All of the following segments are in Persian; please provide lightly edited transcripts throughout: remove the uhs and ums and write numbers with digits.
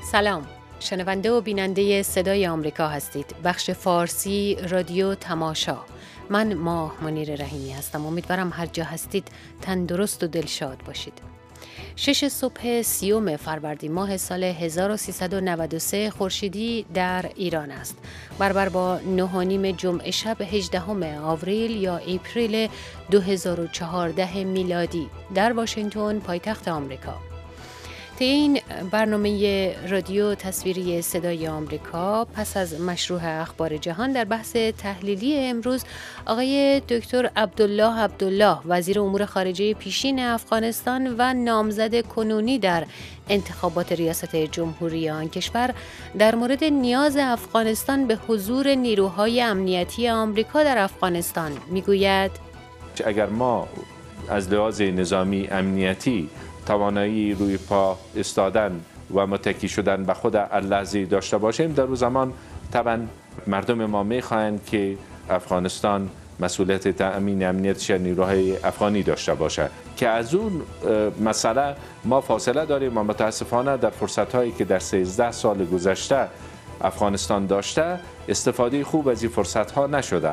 سلام، شنونده و بیننده صدای آمریکا هستید. بخش فارسی رادیو تماشا. من ماه منیر رحیمی هستم. امیدوارم هر جا هستید تندرست و دلشاد باشید. 6 صبح 30 فروردین ماه سال 1393 خورشیدی در ایران است. برابر با 9:30 جمعه شب 18 آوریل یا اپریل 2014 میلادی در واشنگتن پایتخت آمریکا. طی این برنامه رادیو تصویری صدای آمریکا پس از مشروع اخبار جهان در بحث تحلیلی امروز آقای دکتر عبدالله وزیر امور خارجه پیشین افغانستان و نامزد کنونی در انتخابات ریاست جمهوری آن کشور در مورد نیاز افغانستان به حضور نیروهای امنیتی آمریکا در افغانستان میگوید: اگر ما از لحاظ نظامی امنیتی توانایی روی پا ایستادن و متکی شدن به خود اللحظه داشته باشیم، در اون زمان طبعا مردم ما میخواهند که افغانستان مسئولیت تأمین امنیتش نیروهای افغانی داشته باشه که از اون مسئله ما فاصله داریم و متاسفانه در فرصت‌هایی که در 13 سال گذشته افغانستان داشته استفاده خوب از این فرصت‌ها نشده.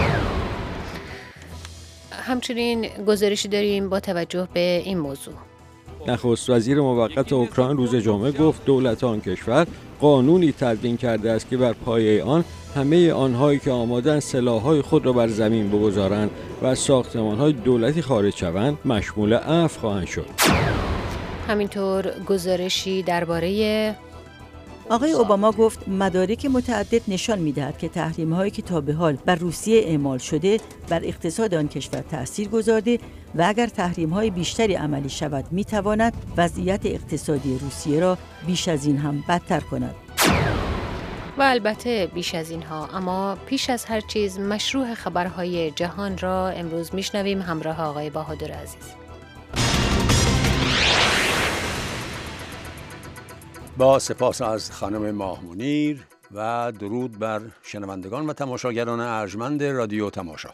همچنین گزارشی داریم با توجه به این موضوع. نخست وزیر موقت اوکراین روز جمعه گفت دولت آن کشور قانونی تدوین کرده است که بر پایه آن همه آنهایی که آمادن سلاح‌های خود را بر زمین بگذارند و از ساختمان‌های دولتی خارج شوند مشمول عفو خواهند شد. همینطور گزارشی درباره آقای اوباما گفت مدارک متعدد نشان می‌دهد که تحریم‌هایی که تا به حال بر روسیه اعمال شده بر اقتصاد آن کشور تأثیر گذارده و اگر تحریم‌های بیشتری عملی شود می‌تواند وضعیت اقتصادی روسیه را بیش از این هم بدتر کند. و البته بیش از اینها، اما پیش از هر چیز مشروع خبرهای جهان را امروز میشنویم همراه آقای بهادر عزیز. با سپاس از خانم ماه منیر و درود بر شنوندگان و تماشاگران ارجمند رادیو تماشا.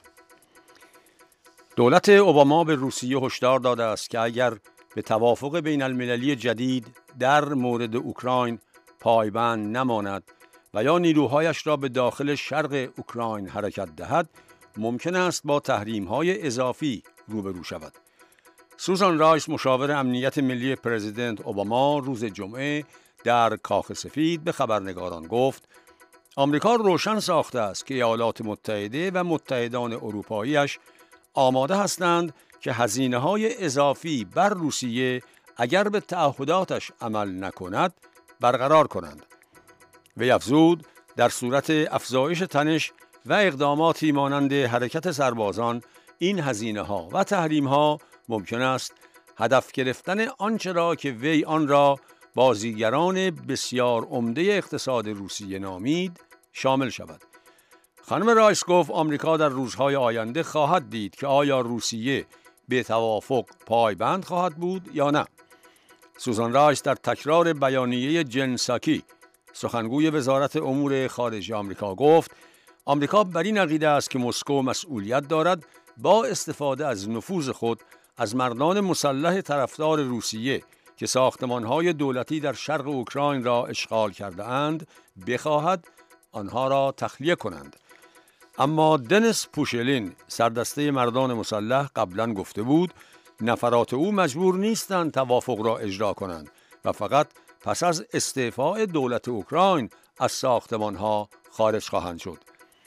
دولت اوباما به روسیه هشدار داده است که اگر به توافق بین المللی جدید در مورد اوکراین پایبند نماند و یا نیروهایش را به داخل شرق اوکراین حرکت دهد، ممکن است با تحریم‌های اضافی روبرو شود. سوزان رایس مشاور امنیت ملی پرزیدنت اوباما روز جمعه در کاخ سفید به خبرنگاران گفت آمریکا روشن ساخته است که ایالات متحده و متحدان اروپاییش آماده هستند که هزینه‌های اضافی بر روسیه اگر به تعهداتش عمل نکند برقرار کنند. وی افزود در صورت افزایش تنش و اقداماتی مانند حرکت سربازان، این هزینه‌ها و تحریم‌ها ممکن است هدف گرفتن آنچه را که وی آن را بازیگران بسیار عمده اقتصاد روسیه نامید شامل شود. خانم رایس گفت آمریکا در روزهای آینده خواهد دید که آیا روسیه به توافق پایبند خواهد بود یا نه. سوزان رایس در تکرار بیانیه جن ساکی سخنگوی وزارت امور خارجه آمریکا گفت آمریکا بر این عقیده است که مسکو مسئولیت دارد با استفاده از نفوذ خود از مردان مسلح طرفدار روسیه که ساختمان‌های دولتی در شرق اوکراین را اشغال کرده اند بخواهد آنها را تخلیه کنند. اما دنیس پوشلین سردسته مردان مسلح قبلا گفته بود نفرات او مجبور نیستند توافق را اجرا کنند و فقط پس از استعفای دولت اوکراین از ساختمان‌ها خارج خواهند شد.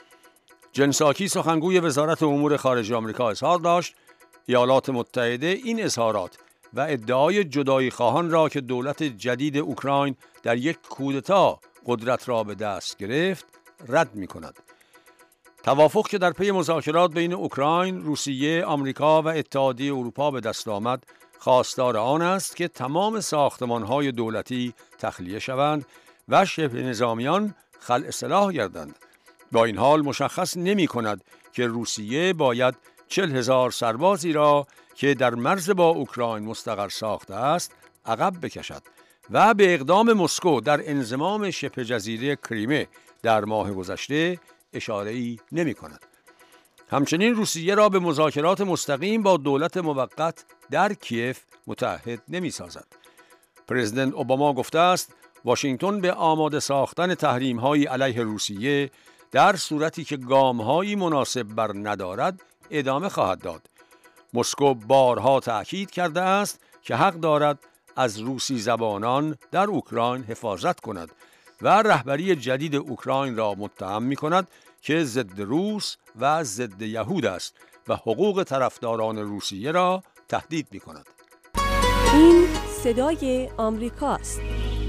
جن ساکی سخنگوی وزارت امور خارجه آمریکا اظهار داشت ایالات متحده این اظهارات و ادعای جدایی خواهان را که دولت جدید اوکراین در یک کودتا قدرت را به دست گرفت رد می کند. توافق که در پی مذاکرات بین اوکراین، روسیه، آمریکا و اتحادیه اروپا به دست آمد خواستار آن است که تمام ساختمان‌های دولتی تخلیه شوند و شبه نظامیان خلع سلاح گردند. با این حال مشخص نمی کند که روسیه باید 40,000 سربازی را که در مرز با اوکراین مستقر ساخته است عقب بکشد و به اقدام مسکو در انضمام شبه جزیره کریمه در ماه گذشته اشاره‌ای نمی کند. همچنین روسیه را به مذاکرات مستقیم با دولت موقت در کیف متعهد نمی سازد. پرزیدنت اوباما گفته است واشنگتن به آماده ساختن تحریم‌های علیه روسیه در صورتی که گام‌هایی مناسب بر ندارد ادامه خواهد داد. مسکو بارها تأکید کرده است که حق دارد از روسی زبانان در اوکراین حفاظت کند و رهبری جدید اوکراین را متهم می‌کند که ضد روس و ضد یهود است و حقوق طرفداران روسیه را تهدید می‌کند. این صدای آمریکاست.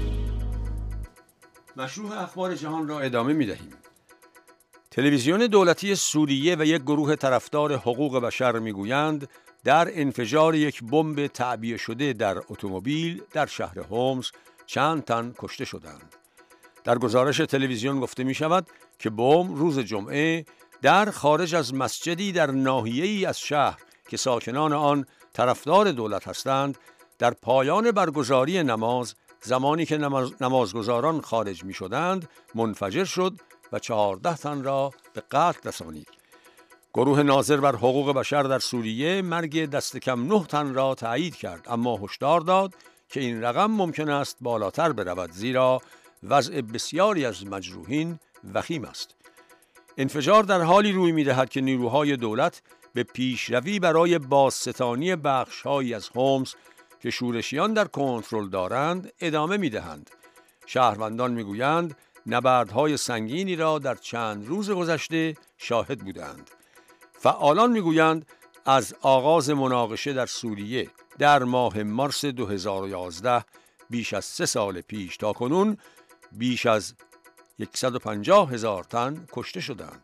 مشروع اخبار جهان را ادامه می‌دهیم. تلویزیون دولتی سوریه و یک گروه طرفدار حقوق بشر می‌گویند در انفجار یک بمب تعبیه شده در اتومبیل در شهر هومس چند تن کشته شدند. در گزارش تلویزیون گفته می‌شود که بمب روز جمعه در خارج از مسجدی در ناحیه‌ای از شهر که ساکنان آن طرفدار دولت هستند در پایان برگزاری نماز زمانی که نمازگزاران خارج می‌شدند منفجر شد و 14 تن را به قتل رسانید. گروه ناظر بر حقوق بشر در سوریه مرگ دست کم 9 تن را تایید کرد، اما هشدار داد که این رقم ممکن است بالاتر برود زیرا وضع بسیاری از مجروحین وخیم است. انفجار در حالی روی می‌دهد که نیروهای دولت به پیشروی برای بازستانی بخش‌هایی از هومس که شورشیان در کنترل دارند ادامه می‌دهند. شهروندان می‌گویند نبردهای سنگینی را در چند روز گذشته شاهد بودند. فعالان می‌گویند از آغاز مناقشه در سوریه در ماه مارس 2011 بیش از 3 سال پیش تا کنون بیش از 150,000 تن کشته شدند.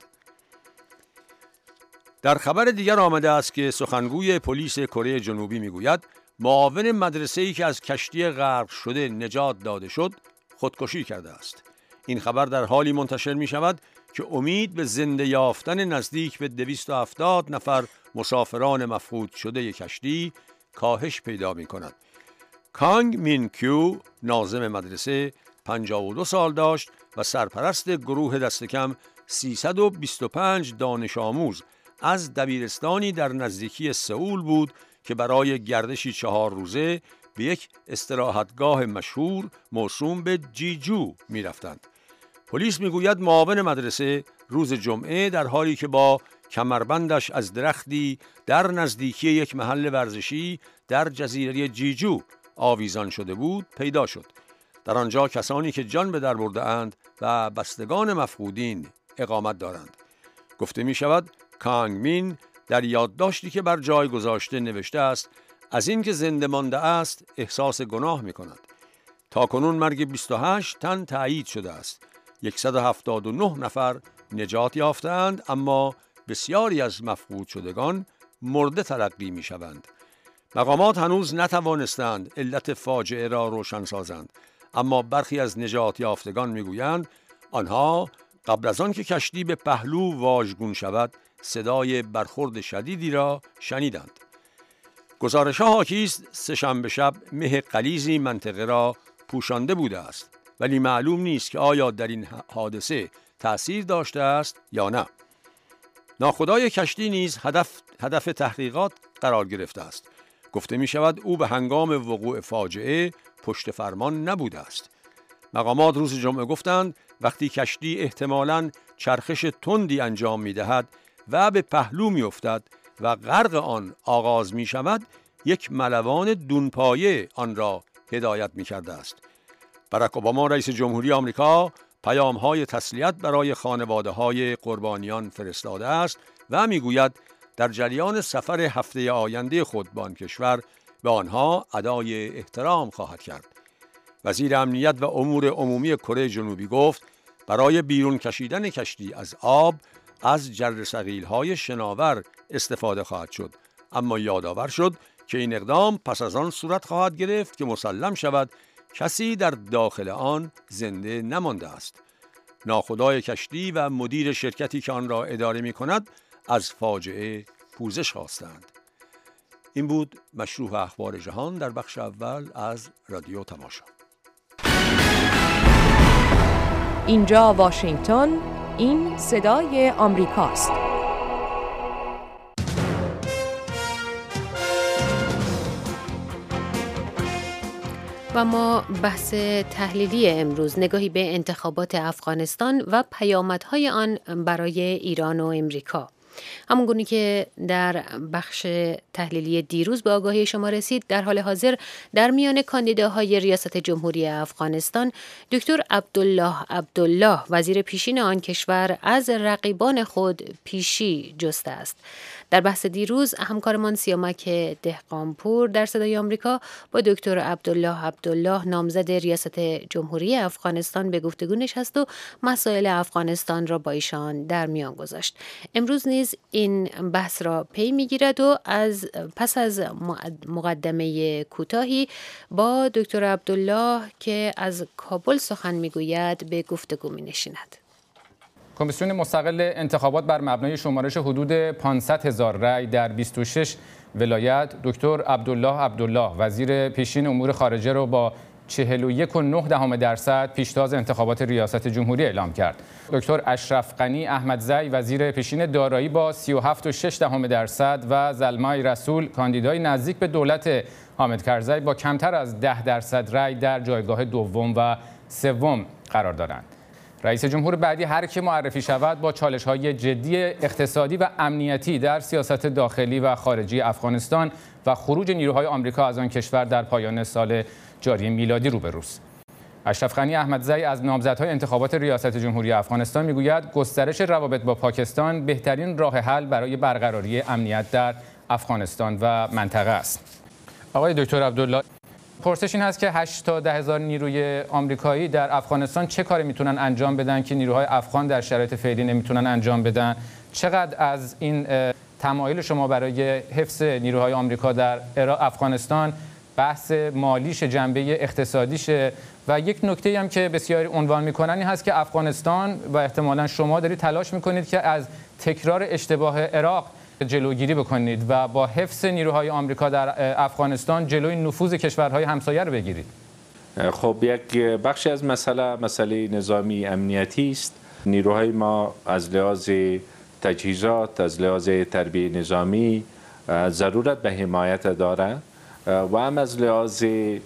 در خبر دیگر آمده است که سخنگوی پلیس کره جنوبی میگوید معاون مدرسه‌ای که از کشتی غرق شده نجات داده شد خودکشی کرده است. این خبر در حالی منتشر می شود که امید به زنده یافتن نزدیک به 270 نفر مسافران مفقود شده کشتی کاهش پیدا می کند. کانگ مین کیو ناظم مدرسه 52 سال داشت و سرپرست گروه دست کم 325 دانش آموز از دبیرستانی در نزدیکی سئول بود که برای گردشی 4 روزه به یک استراحتگاه مشهور موسوم به جیجو می رفتند. پلیس می گوید معاون مدرسه روز جمعه در حالی که با کمربندش از درختی در نزدیکی یک محل ورزشی در جزیره جیجو آویزان شده بود پیدا شد. در آنجا کسانی که جان به در برده اند و بستگان مفقودین اقامت دارند. گفته می شود کانگ مین در یادداشتی که بر جای گذاشته نوشته است از این که زنده مانده است احساس گناه می کند. تا کنون مرگ 28 تن تایید شده است. 179 نفر نجات یافتند، اما بسیاری از مفقود شدگان مرده تلقی می شوند. مقامات هنوز نتوانستند علت فاجعه را روشن سازند، اما برخی از نجات یافتگان می گویند آنها قبل از آن که کشتی به پهلو واژگون شود صدای برخورد شدیدی را شنیدند. گزارش‌ها حاکی است سه‌شنبه شب مه غلیظی منطقه را پوشانده بوده است، ولی معلوم نیست که آیا در این حادثه تأثیر داشته است یا نه. ناخدای کشتی نیز هدف تحقیقات قرار گرفته است. گفته می شود او به هنگام وقوع فاجعه پشت فرمان نبوده است. مقامات روز جمعه گفتند وقتی کشتی احتمالاً چرخش تندی انجام می دهد و به پهلو می افتد و غرق آن آغاز می شود، یک ملوان دونپایه آن را هدایت می کرده است. باراک اوباما رئیس جمهوری آمریکا پیام‌های تسلیت برای خانواده‌های قربانیان فرستاده است و می‌گوید در جریان سفر هفته آینده خود به آن کشور به آنها ادای احترام خواهد کرد. وزیر امنیت و امور عمومی کره جنوبی گفت برای بیرون کشیدن کشتی از آب از جرثقیل‌های شناور استفاده خواهد شد، اما یادآور شد که این اقدام پس از آن صورت خواهد گرفت که مسلم شود کسی در داخل آن زنده نمانده است. ناخدای کشتی و مدیر شرکتی که آن را اداره می کند از فاجعه پوزش خواستند. این بود مشروع اخبار جهان در بخش اول از رادیو تماشا. اینجا واشنگتن، این صدای آمریکاست. و ما بحث تحلیلی امروز نگاهی به انتخابات افغانستان و پیامدهای آن برای ایران و امریکا. همونگونه که در بخش تحلیلی دیروز به آگاهی شما رسید، در حال حاضر در میان کاندیداهای ریاست جمهوری افغانستان دکتر عبدالله وزیر پیشین آن کشور از رقیبان خود پیشی جسته است. در بحث دیروز همکارمان سیامک دهقانپور در صدای آمریکا با دکتر عبدالله نامزد ریاست جمهوری افغانستان به گفتگو نشست و مسائل افغانستان را با ایشان در میان گذاشت. امروز نیز این بحث را پی میگیرد و پس از مقدمه کوتاهی با دکتر عبدالله که از کابل سخن میگوید به گفتگو مینشیند. کمیسیون مستقل انتخابات بر مبنای شمارش حدود 500,000 رای در 26 ولایت دکتر عبدالله وزیر پیشین امور خارجه را با 41.9% پیشتاز انتخابات ریاست جمهوری اعلام کرد. دکتر اشرف غنی احمدزی وزیر پیشین دارایی با 37.6% و زلمای رسول کاندیدای نزدیک به دولت حامد کرزی با کمتر از 10% رای در جایگاه دوم و سوم قرار دارند. رئیس جمهور بعدی هر که معرفی شود با چالش‌های جدی اقتصادی و امنیتی در سیاست داخلی و خارجی افغانستان و خروج نیروهای آمریکا از آن کشور در پایان سال جاری میلادی روبروست. اشرف غنی احمدزی از نامزدهای انتخابات ریاست جمهوری افغانستان میگوید گسترش روابط با پاکستان بهترین راه حل برای برقراری امنیت در افغانستان و منطقه است. آقای دکتر عبدالله، پرسش این هست که 8 تا 10,000 نیروی آمریکایی در افغانستان چه کاری میتونن انجام بدن که نیروهای افغان در شرایط فعلی نمیتونن انجام بدن؟ چقدر از این تمایل شما برای حفظ نیروهای آمریکا در افغانستان بحث مالیش، جنبه اقتصادیشه؟ و یک نکته هم که بسیاری عنوان میکنن این هست که افغانستان و احتمالاً شما دارید تلاش میکنید که از تکرار اشتباه عراق جلوگیری بکنید و با حفظ نیروهای آمریکا در افغانستان جلوی نفوذ کشورهای همسایه رو بگیرید. خب یک بخشی از مسئله نظامی امنیتی است. نیروهای ما از لحاظ تجهیزات، از لحاظ تربیه نظامی ضرورت به حمایت داره و هم از لحاظ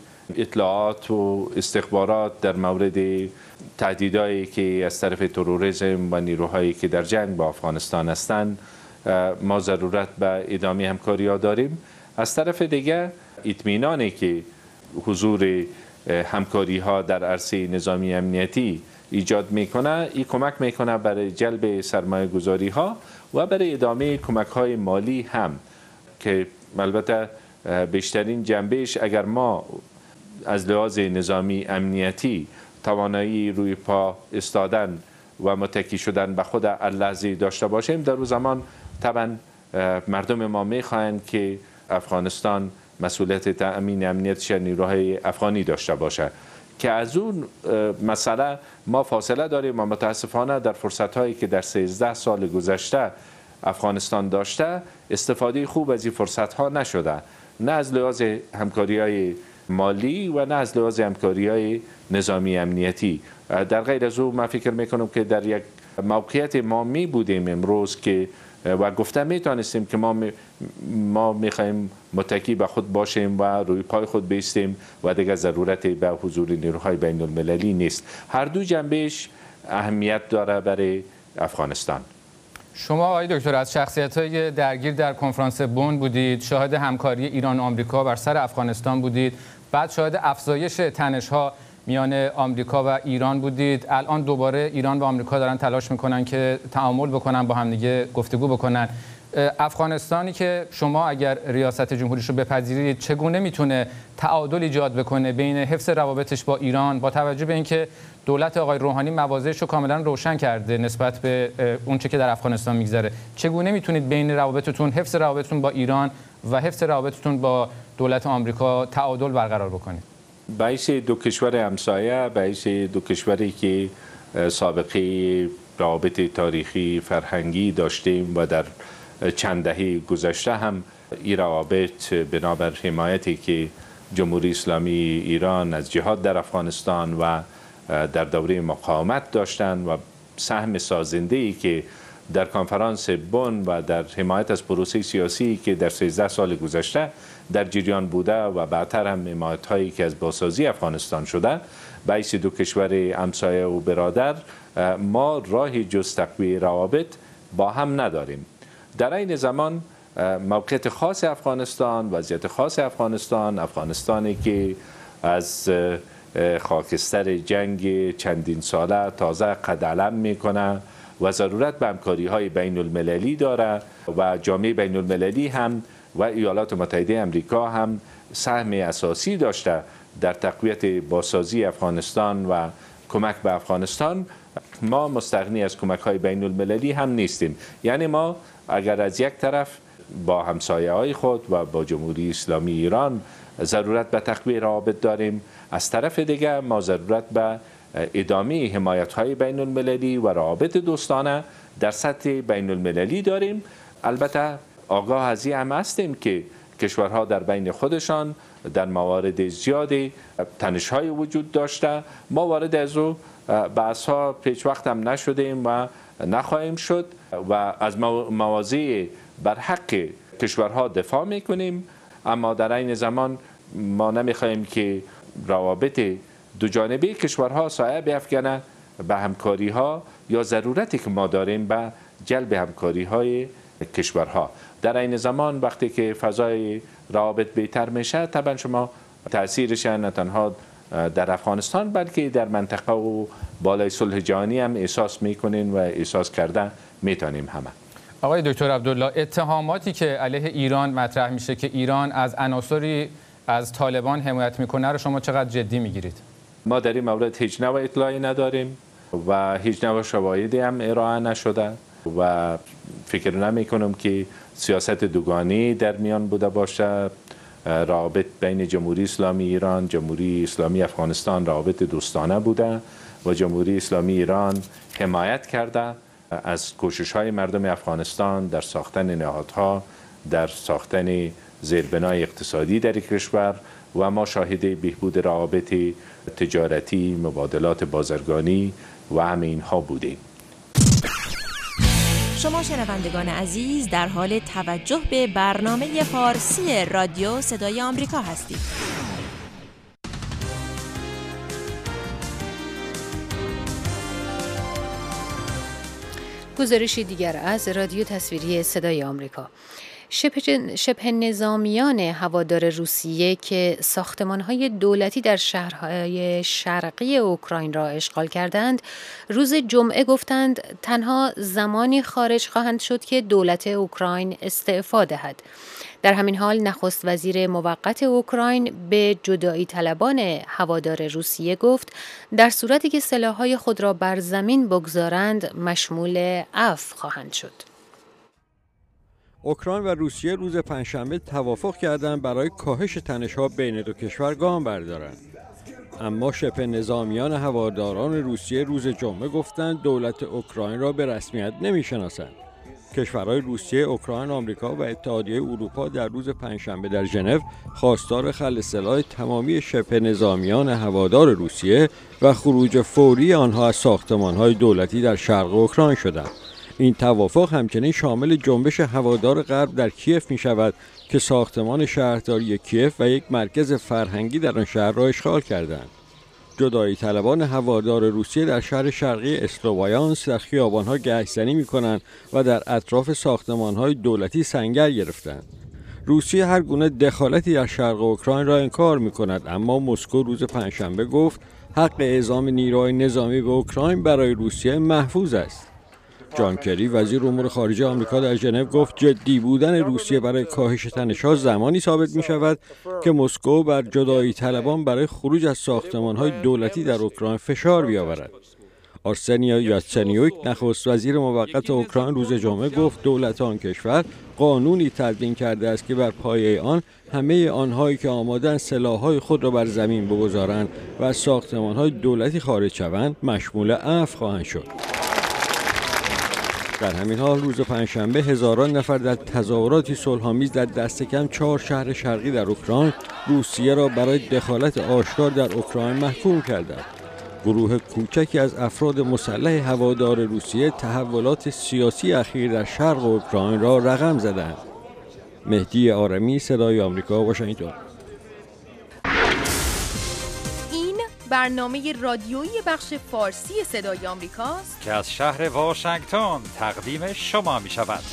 اطلاعات و استخبارات در مورد تهدیدایی که از طرف تروریسم و نیروهایی که در جنگ با افغانستان هستند ما ضرورت به ادامه همکاری ها داریم. از طرف دیگه اطمینانی که حضور همکاری ها در عرصه نظامی امنیتی ایجاد میکنه، این کمک میکنه برای جلب سرمایه گذاری ها و برای ادامه کمک های مالی هم که البته بیشترین جنبهش اگر ما از لحاظ نظامی امنیتی توانایی روی پا ایستادن و متکی شدن به خود اللحظه داشته باشیم، در اون زمان طبعا مردم ما میخواهند که افغانستان مسئولیت تأمین امنیتش نیروهای افغانی داشته باشه که از اون مسئله ما فاصله داریم و متاسفانه در فرصت‌هایی که در 13 سال گذشته افغانستان داشته استفاده خوب از این فرصت‌ها نشده، نه از لحاظ همکاری‌های مالی و نه از لحاظ همکاری‌های نظامی امنیتی. در غیر از او من فکر میکنم که در یک موقعیت ما می بودیم امروز که و گفته میتونستیم که ما میخوایم متکی به خود باشیم و روی پای خود بیستیم و دیگر ضرورت به حضور نیروهای بین المللی نیست. هر دو جنبهش اهمیت داره برای افغانستان. شما آقای دکتر از شخصیت‌های درگیر در کنفرانس بن بودید، شاهد همکاری ایران و آمریکا بر سر افغانستان بودید، بعد شاهد افزایش تنش‌ها میان آمریکا و ایران بودید. الان دوباره ایران و آمریکا دارن تلاش میکنن که تعامل بکنن، با هم دیگه گفتگو بکنن. افغانستانی که شما اگر ریاست جمهوریش رو بپذیرید چگونه میتونه تعادل ایجاد بکنه بین حفظ روابطش با ایران با توجه به اینکه دولت آقای روحانی مواضعش رو کاملا روشن کرده نسبت به اون چه که در افغانستان میگذره؟ چگونه میتونید بین روابطتون، حفظ روابطتون با ایران و حفظ روابطتون با دولت آمریکا تعادل برقرار بکنید؟ باعث دو کشور همسایه، باعث دو کشوری که سابقه روابط تاریخی فرهنگی داشتیم و در چند دهه گذشته هم این روابط بنابر حمایتی که جمهوری اسلامی ایران از جهاد در افغانستان و در دوره مقاومت داشتند و سهم سازنده‌ای که در کنفرانس بن و در حمایت از پروسه سیاسی که در 13 سال گذشته در جریان بوده و بعدتر هم حمایت هایی که از بازسازی افغانستان شده بین دو کشور همسایه و برادر، ما راهی جز تقویه روابط با هم نداریم. در این زمان موقعیت خاص افغانستان، وضعیت خاص افغانستانی که از خاکستر جنگ چندین ساله تازه قد علم میکنه و ضرورت به همکاری‌های بین المللی داره و جامعه بین المللی هم و ایالات متحده آمریکا هم سهم اساسی داشته در تقویت بازسازی افغانستان و کمک به افغانستان. ما مستغنی از کمک‌های بین المللی هم نیستیم. یعنی ما اگر از یک طرف با همسایه‌های خود و با جمهوری اسلامی ایران ضرورت به تقویه روابط داریم، از طرف دیگر ما ضرورت به ادامه حمایت‌های بین المللی و روابط دوستانه در سطح بین المللی داریم. البته آگاه از این هم هستیم که کشورها در بین خودشان در موارد زیادی تنش‌های وجود داشته. ما وارد از او بحث‌ها پیش وقت هم نشدیم و نخواهیم شد و از مواضع بر حق کشورها دفاع میکنیم، اما در این زمان ما نمیخواهیم که روابط دو جانبه کشورها سایه بیفکنه به همکاری ها یا ضرورتی که ما داریم به جلب همکاری های کشورها. در این زمان وقتی که فضای روابط بهتر میشه، طبعا شما تاثیرش نه تنها در افغانستان بلکه در منطقه و بالای صلح جهانی هم احساس میکنین و احساس کرده میتونیم همه. آقای دکتر عبدالله، اتهاماتی که علیه ایران مطرح میشه که ایران از عناصری از طالبان حمایت میکنه رو شما چقدر جدی میگیرید؟ ما در این مورد هیچ نوع اطلاعی نداریم و هیچ نوع شواهدی هم ارائه نشده و فکر نمی کنم که سیاست دوگانه در میان بوده باشه. روابط بین جمهوری اسلامی ایران، جمهوری اسلامی افغانستان روابط دوستانه بوده و جمهوری اسلامی ایران حمایت کرده از کوشش‌های مردم افغانستان در ساختن نهادها، در ساختن زیربنای اقتصادی در کشور و ما شاهد بهبود روابط تجارتی، مبادلات بازرگانی و همه اینها بودیم. شما شنوندگان عزیز در حال توجه به برنامه فارسی رادیو صدای آمریکا هستید. گزارشی دیگر از رادیو تصویری صدای آمریکا. شبه نظامیان هوادار روسیه که ساختمان‌های دولتی در شهرهای شرقی اوکراین را اشغال کردند، روز جمعه گفتند تنها زمانی خارج خواهند شد که دولت اوکراین استعفا دهد. در همین حال نخست وزیر موقت اوکراین به جدایی طلبان هوادار روسیه گفت در صورتی که سلاح‌های خود را بر زمین بگذارند مشمول عفو خواهند شد. اوکراین و روسیه روز پنجشنبه توافق کردند برای کاهش تنش‌ها بین دو کشور گام بردارند. اما شبه نظامیان هواداران روسیه روز جمعه گفتند دولت اوکراین را به رسمیت نمی‌شناسند. کشورهای روسیه، اوکراین، آمریکا و اتحادیه اروپا در روز پنجشنبه در ژنو خواستار خلع سلاح تمامی شبه نظامیان هوادار روسیه و خروج فوری آنها از ساختمان‌های دولتی در شرق اوکراین شدند. این توافق همچنین شامل جنبش هوادار غرب در کیف می شود که ساختمان شهرداری کیف و یک مرکز فرهنگی در آن شهر را اشغال کردند. جدایی طلبان هوادار روسیه در شهر شرقی اسلوویانسک در خیابان‌ها گشت‌زنی می‌کنند و در اطراف ساختمان‌های دولتی سنگر گرفتند. روسیه هر گونه دخالتی در شرق اوکراین را انکار می‌کند، اما مسکو روز پنجشنبه گفت حق اعزام نیروهای نظامی به اوکراین برای روسیه محفوظ است. جان کری وزیر امور خارجه آمریکا در ژنو گفت جدی بودن روسیه برای کاهش تنش‌ها زمانی ثابت می‌شود که مسکو بر جدایی طلبان برای خروج از ساختمان‌های دولتی در اوکراین فشار بیاورد. آرسنیا یاتسنیوک نخست وزیر موقت اوکراین روز جمعه گفت دولت آن کشور قانونی تدوین کرده است که بر پایه آن همه آنهایی که آماده‌اند سلاح‌های خود را بر زمین بگذارند و از ساختمان‌های دولتی خارج شوند مشمول عفو خواهند شد. در همین حال روز پنجشنبه هزاران نفر در تظاهراتی صلح‌آمیز در دست کم 4 شهر شرقی در اوکراین روسیه را برای دخالت آشکار در اوکراین محکوم کردند. گروه کوچکی از افراد مسلح هوادار روسیه تحولات سیاسی اخیر در شرق اوکراین را رقم زدند. مهدی آرمی، صدای آمریکا، واشنگتن. این برنامه رادیویی بخش فارسی صدای آمریکاست که از شهر واشنگتن تقدیم شما می شود.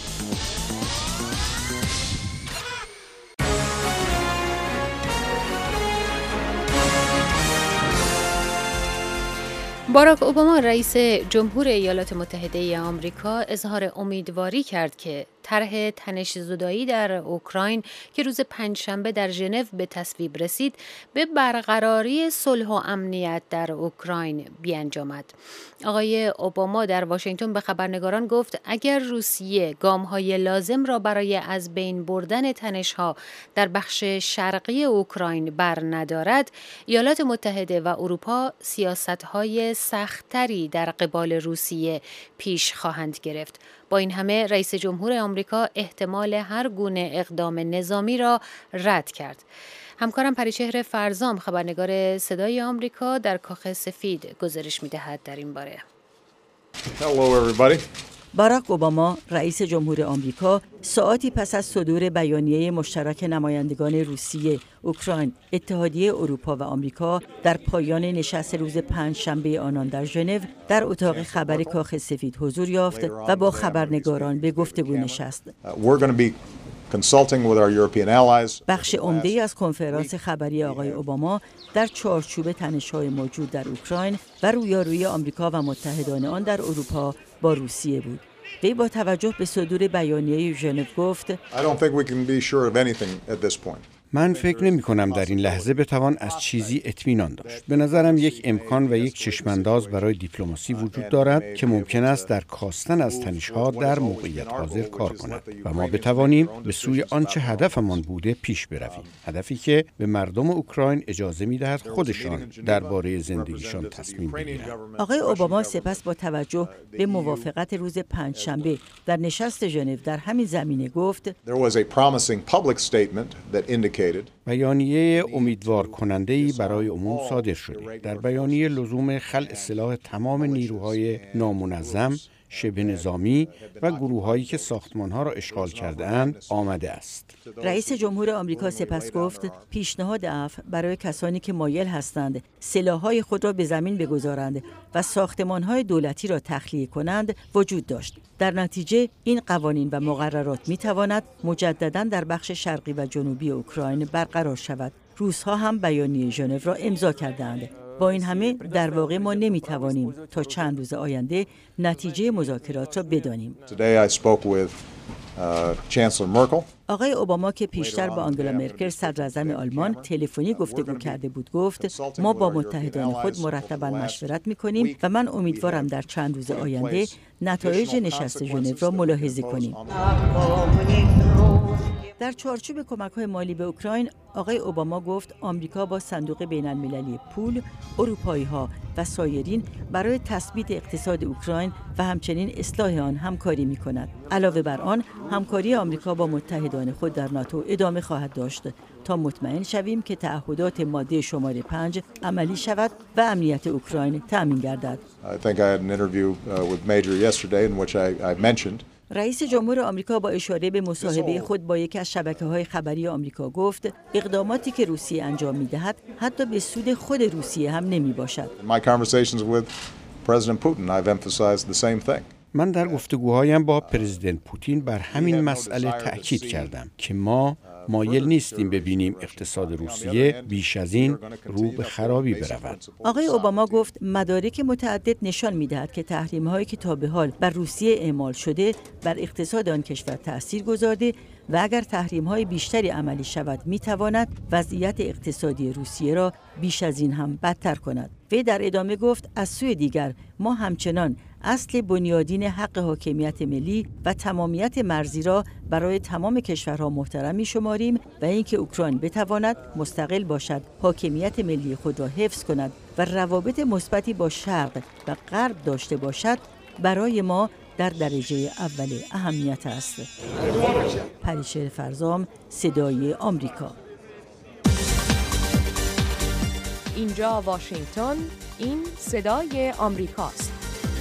باراک اوباما رئیس جمهور ایالات متحده آمریکا اظهار امیدواری کرد که طرح تنش‌زدایی در اوکراین که روز پنجشنبه در ژنو به تصویب رسید به برقراری صلح و امنیت در اوکراین بیانجامد. آقای اوباما در واشنگتن به خبرنگاران گفت اگر روسیه گام‌های لازم را برای از بین بردن تنش‌ها در بخش شرقی اوکراین بر ندارد، ایالات متحده و اروپا سیاست‌های سخت‌تری در قبال روسیه پیش خواهند گرفت. با این همه رئیس جمهور آمریکا احتمال هر گونه اقدام نظامی را رد کرد. همکارم پریچهر فرزام خبرنگار صدای آمریکا در کاخ سفید گزارش می‌دهد در این باره. باراک اوباما رئیس جمهور آمریکا ساعاتی پس از صدور بیانیه مشترک نمایندگان روسیه، اوکراین، اتحادیه اروپا و آمریکا در پایان نشست روز پنجشنبه آنان در ژنو در اتاق خبر کاخ سفید حضور یافت و با خبرنگاران به گفتگو نشست. بخش عمده‌ای از کنفرانس خبری آقای اوباما در چارچوب تنش‌های موجود در اوکراین و رویارویی آمریکا و متحدان آن در اروپا با روسیه بود. وی با توجه به صدور بیانیه ژنو گفت: من فکر نمی کنم در این لحظه بتوان از چیزی اطمینان داشت. به نظرم یک امکان و یک چشمانداز برای دیپلماسی وجود دارد که ممکن است در کاستن از تنش‌ها در موقعیت حاضر کار کند و ما بتوانیم به سوی آنچه هدفمان بوده پیش برویم. هدفی که به مردم اوکراین اجازه می‌دهد خودشان درباره زندگیشان تصمیم بگیرند. آقای اوباما سپس با توجه به موافقت روز پنجشنبه در نشست ژنو در همین زمینه گفت: بیانیه امیدوار کننده‌ای برای عموم صادر شده. در بیانیه لزوم خلع سلاح تمام نیروهای نامنظم، شبه نظامی و گروه‌هایی که ساختمان‌ها را اشغال کرده‌اند آمده است. رئیس جمهور آمریکا سپس گفت پیشنهاد عفو برای کسانی که مایل هستند سلاح‌های خود را به زمین بگذارند و ساختمان‌های دولتی را تخلیه کنند وجود داشت. در نتیجه این قوانین و مقررات می‌تواند مجدداً در بخش شرقی و جنوبی اوکراین برقرار شود. روس‌ها هم بیانیه ژنو را امضا کردند. با این همه در واقع ما نمی‌توانیم تا چند روز آینده نتیجه مذاکرات را بدانیم. آقای اوباما که پیشتر با آنگلا مرکل صدراعظم آلمان تلفنی گفتگو کرده بود گفت ما با متحدان خود مرتباً مشورت می‌کنیم و من امیدوارم در چند روز آینده نتایج نشست ژنو را ملاحظه کنیم. در چارچوب کمک‌های مالی به اوکراین، آقای اوباما گفت آمریکا با صندوق بین‌المللی پول، اروپایی‌ها و سایرین برای تثبیت اقتصاد اوکراین و همچنین اصلاح آن همکاری می‌کند. علاوه بر آن، همکاری آمریکا با متحدان خود در ناتو ادامه خواهد داشت تا مطمئن شویم که تعهدات ماده شماره 5 عملی شود و امنیت اوکراین تأمین گردد. رئیس جمهور آمریکا با اشاره به مصاحبه خود با یکی از شبکه‌های خبری آمریکا گفت اقداماتی که روسیه انجام می‌دهد حتی به سود خود روسیه هم نمی‌باشد. من در گفتگوهایم با پرزیدنت پوتین بر همین مسئله تأکید کردم که ما مایل نیستیم ببینیم اقتصاد روسیه بیش از این رو به خرابی برود. آقای اوباما گفت مدارک متعدد نشان می‌دهد که تحریم‌هایی که تا به حال بر روسیه اعمال شده بر اقتصاد آن کشور تأثیر گذارده و اگر تحریم‌های بیشتری عملی شود می‌تواند وضعیت اقتصادی روسیه را بیش از این هم بدتر کند. وی در ادامه گفت از سوی دیگر ما همچنان اصل بنیادین حق حاکمیت ملی و تمامیت مرزی را برای تمام کشورها محترم می‌شماریم و اینکه اوکراین بتواند مستقل باشد، حاکمیت ملی خود را حفظ کند و روابط مثبتی با شرق و غرب داشته باشد برای ما در درجه اول اهمیت است. پریچهر فرزام، صدای آمریکا. اینجا واشنگتن، این صدای آمریکاست.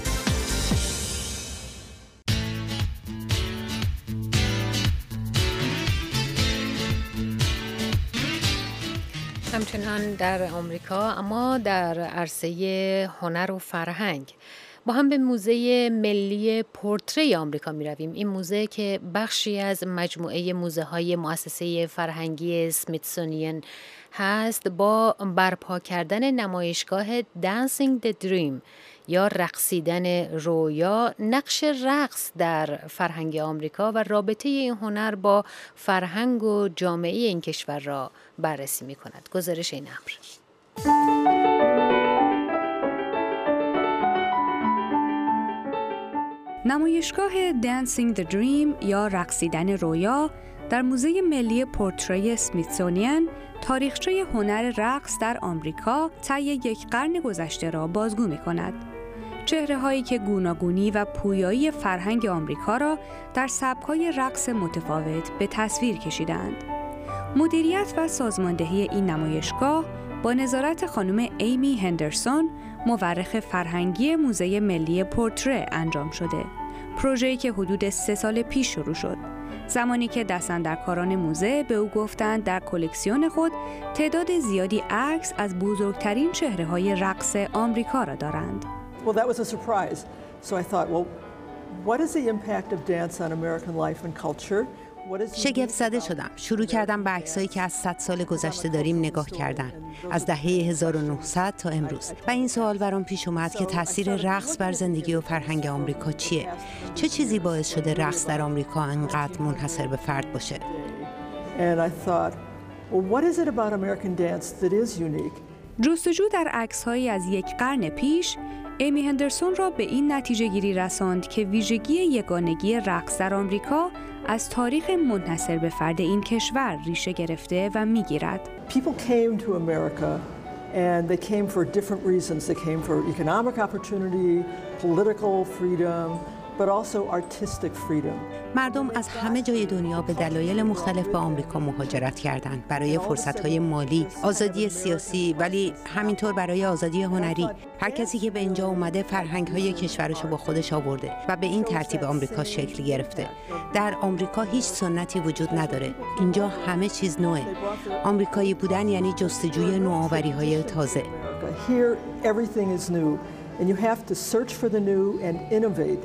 همچنان در آمریکا، اما در عرصه هنر و فرهنگ با هم به موزه ملی پورتره آمریکا می رویم. این موزه که بخشی از مجموعه موزه های مؤسسه فرهنگی اسمیتسونین هست، با برپا کردن نمایشگاه Dancing the Dream یا رقصیدن رویا، نقش رقص در فرهنگ آمریکا و رابطه این هنر با فرهنگ و جامعه این کشور را بررسی می کند. گزارش این امر. نمایشگاه Dancing the Dream یا رقصیدن رویا در موزه ملی پورتری اسمیتسونین تاریخچه هنر رقص در آمریکا طی یک قرن گذشته را بازگو می کند. چهره‌هایی که گوناگونی و پویایی فرهنگ آمریکا را در سبک‌های رقص متفاوت به تصویر کشیدند. مدیریت و سازماندهی این نمایشگاه با نظارت خانم ایمی هندرسون، مورخ فرهنگی موزه ملی پورتره انجام شده. پروژه‌ای که حدود 3 سال پیش شروع شد. زمانی که دستاندرکاران موزه به او گفتند در کلکسیون خود تعداد زیادی عکس از بزرگترین چهره‌های رقص آمریکا را دارند. Well, that was a surprise. So I thought, well, what is the impact of dance on American life and culture? شگفت زده شدم. شروع کردم به عکسایی که از 100 سال گذشته داریم نگاه کردن، از دهه 1900 تا امروز. و این سوال برام پیش اومد که تاثیر رقص بر زندگی و فرهنگ آمریکا چیه؟ چه چیزی باعث شده رقص در آمریکا انقدر منحصر به فرد باشه؟ And I thought, well, what is it about American dance that is unique? جستجو در عکس‌هایی از یک قرن پیش ایمی هندرسون را به این نتیجه گیری رساند که ویژگی یگانگی رقص در آمریکا از تاریخ منحصر به فرد این کشور ریشه گرفته و می‌گیرد. People came to America and they came for different reasons. They came for economic opportunity, political freedom, but also artistic freedom. مردم از همه جای دنیا به دلایل مختلف به آمریکا مهاجرت کردند، برای فرصت‌های مالی، آزادی سیاسی، ولی همینطور برای آزادی هنری. هر کسی که به اینجا اومده فرهنگ‌های کشورش رو با خودش آورده و به این ترتیب آمریکا شکل گرفته. در آمریکا هیچ سنتی وجود نداره. اینجا همه چیز نوئه. آمریکایی بودن یعنی جستجوی نوآوری‌های تازه. Here everything is new and you have to search for the new and innovate.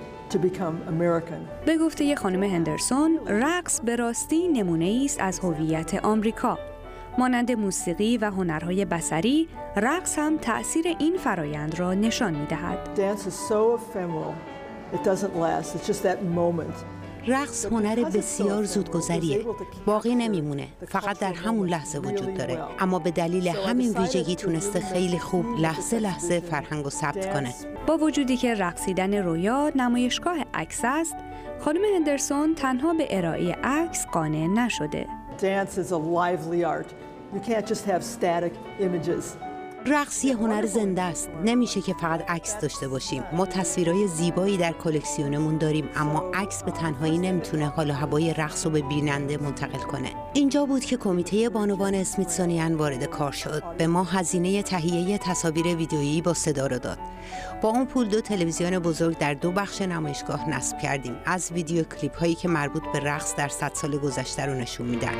به گفته خانم هندرسون، رقص به راستی نمونه‌ای است از هویت آمریکا. مانند موسیقی و هنرهای بصری، رقص هم تأثیر این فرایند را نشان می‌دهد. رقص هنر بسیار زودگذریه، باقی نمیمونه، فقط در همون لحظه وجود داره، اما به دلیل همین ویژگی تونسته خیلی خوب لحظه لحظه فرهنگو ثبت کنه. با وجودی که رقصیدن رویا نمایشگاه عکس است، خانم هندرسون تنها به ارائه عکس قانع نشده. Dance is a lively art. You can't just have static images. رقص یه هنر زنده است. نمیشه که فقط عکس داشته باشیم. ما تصویرهای زیبایی در کلکسیونمون داریم، اما عکس به تنهایی نمیتونه حال و هوای رقص رو به بیننده منتقل کنه. اینجا بود که کمیته بانوان اسمیتسونین وارد کار شد. به ما هزینه تهیه تصاویر ویدیویی با صدا رو داد. با اون پول 2 تلویزیون بزرگ در 2 بخش نمایشگاه نصب کردیم. از ویدیو کلیپ هایی که مربوط به رقص در 100 سال گذشته رو نشون میدن.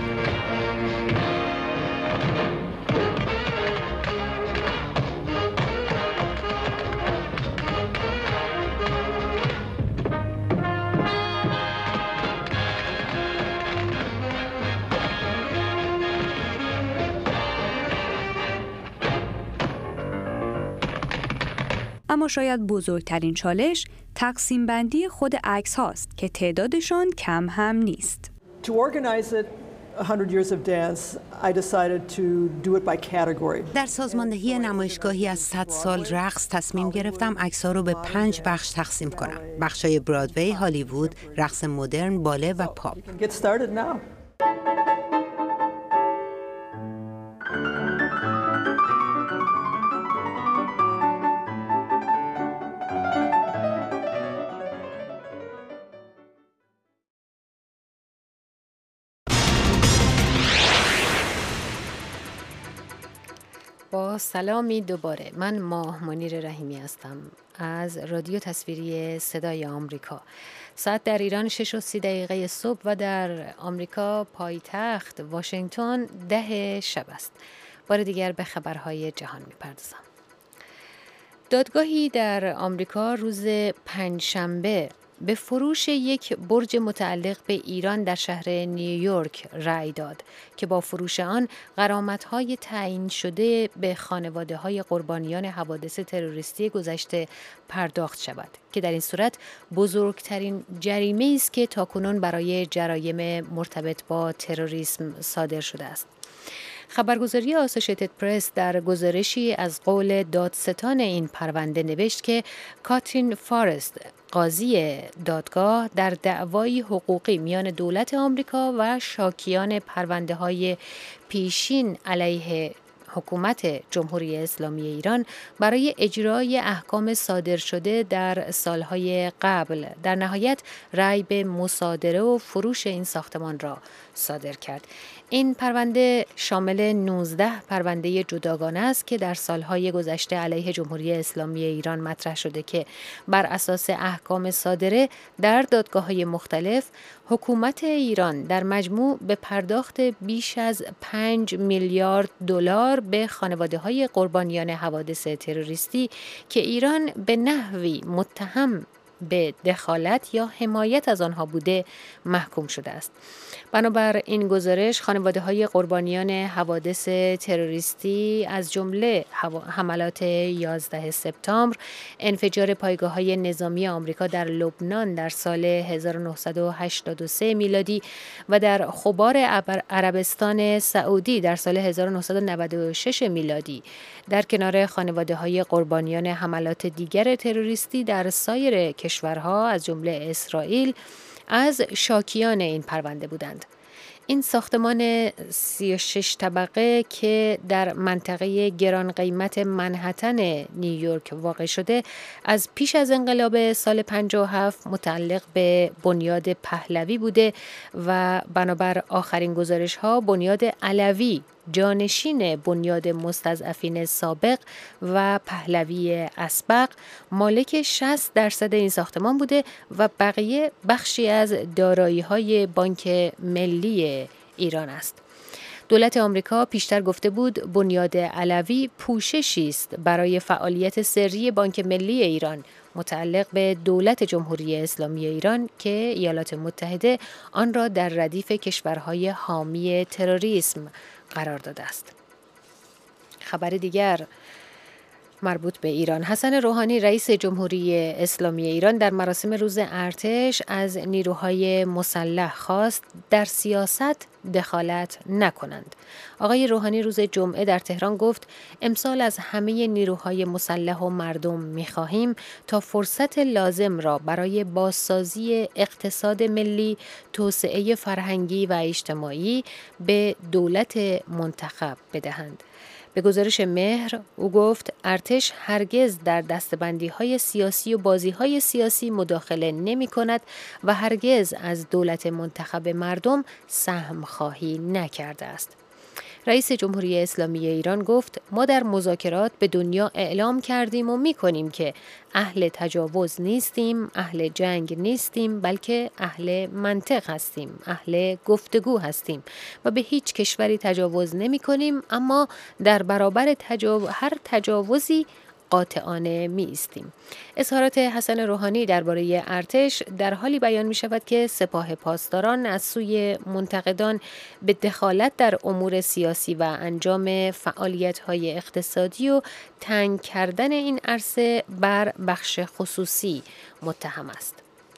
اما شاید بزرگترین چالش تقسیم بندی خود عکس هاست که تعدادشان کم هم نیست. To organize it 100 years of dance, I decided to do it by category. در سازماندهی نمایشگاهی از 100 سال رقص تصمیم گرفتم عکس‌ها رو به 5 بخش تقسیم کنم. بخش‌های برادوی، هالیوود، رقص مدرن، باله و پاپ. Get started now. با سلامی دوباره، من ماه منیر رحیمی هستم از رادیو تصویری صدای آمریکا. ساعت در ایران 6:30 صبح و در آمریکا پایتخت واشنگتن 10 شب است. بار دیگر به خبرهای جهان می‌پردازم. دادگاهی در آمریکا روز پنجشنبه به فروش یک برج متعلق به ایران در شهر نیویورک رأی داد که با فروش آن غرامت‌های تعیین شده به خانواده‌های قربانیان حوادث تروریستی گذشته پرداخت شود که در این صورت بزرگترین جریمه است که تاکنون برای جرایم مرتبط با تروریسم صادر شده است. خبرگزاری آسوشیتد پرس در گزارشی از قول دادستان این پرونده نوشت که کاترین فارست، قاضی دادگاه، در دعوای حقوقی میان دولت آمریکا و شاکیان پرونده‌های پیشین علیه حکومت جمهوری اسلامی ایران برای اجرای احکام صادر شده در سالهای قبل در نهایت رأی به مصادره و فروش این ساختمان را صادر کرد. این پرونده شامل 19 پرونده جداگانه است که در سالهای گذشته علیه جمهوری اسلامی ایران مطرح شده که بر اساس احکام صادره در دادگاه‌های مختلف حکومت ایران در مجموع به پرداخت بیش از 5 میلیارد دلار به خانواده‌های قربانیان حوادث تروریستی که ایران به نحوی متهم به دخالت یا حمایت از آنها بوده محکوم شده است. بنابر این گزارش خانواده‌های قربانیان حوادث تروریستی از جمله حملات 11 سپتامبر، انفجار پایگاه‌های نظامی آمریکا در لبنان در سال 1983 میلادی و در خبار عربستان سعودی در سال 1996 میلادی، در کنار خانواده‌های قربانیان حملات دیگر تروریستی در سایر کشورها از جمله اسرائیل، از شاکیان این پرونده بودند. این ساختمان 36 طبقه که در منطقه گران قیمت منهتن نیویورک واقع شده، از پیش از انقلاب سال 57 متعلق به بنیاد پهلوی بوده و بنابر آخرین گزارش ها بنیاد علوی، جانشین بنیاد مستضعفین سابق و پهلوی اسبق، مالک 60% این ساختمان بوده و بقیه بخشی از دارایی‌های بانک ملی ایران است. دولت آمریکا پیشتر گفته بود بنیاد علوی پوششی است برای فعالیت سری بانک ملی ایران متعلق به دولت جمهوری اسلامی ایران که ایالات متحده آن را در ردیف کشورهای حامی تروریسم قرار داده است. خبر دیگر مربوط به ایران: حسن روحانی رئیس جمهوری اسلامی ایران در مراسم روز ارتش از نیروهای مسلح خواست در سیاست دخالت نکنند. آقای روحانی روز جمعه در تهران گفت امسال از همه نیروهای مسلح و مردم می‌خواهیم تا فرصت لازم را برای بازسازی اقتصاد ملی، توسعه فرهنگی و اجتماعی به دولت منتخب بدهند. به گزارش مهر او گفت ارتش هرگز در دستبندی‌های سیاسی و بازی‌های سیاسی مداخله نمی‌کند و هرگز از دولت منتخب مردم سهم خواهی نکرده است. رئیس جمهوری اسلامی ایران گفت ما در مذاکرات به دنیا اعلام کردیم و می‌کنیم که اهل تجاوز نیستیم، اهل جنگ نیستیم، بلکه اهل منطق هستیم، اهل گفتگو هستیم و به هیچ کشوری تجاوز نمی‌کنیم، اما در برابر هر تجاوزی قاطعانه می ایستیم. اظهارات حسن روحانی درباره ارتش در حالی بیان می شود که سپاه پاسداران از سوی منتقدان به دخالت در امور سیاسی و انجام فعالیت‌های اقتصادی و تنگ کردن این عرصه بر بخش خصوصی متهم است.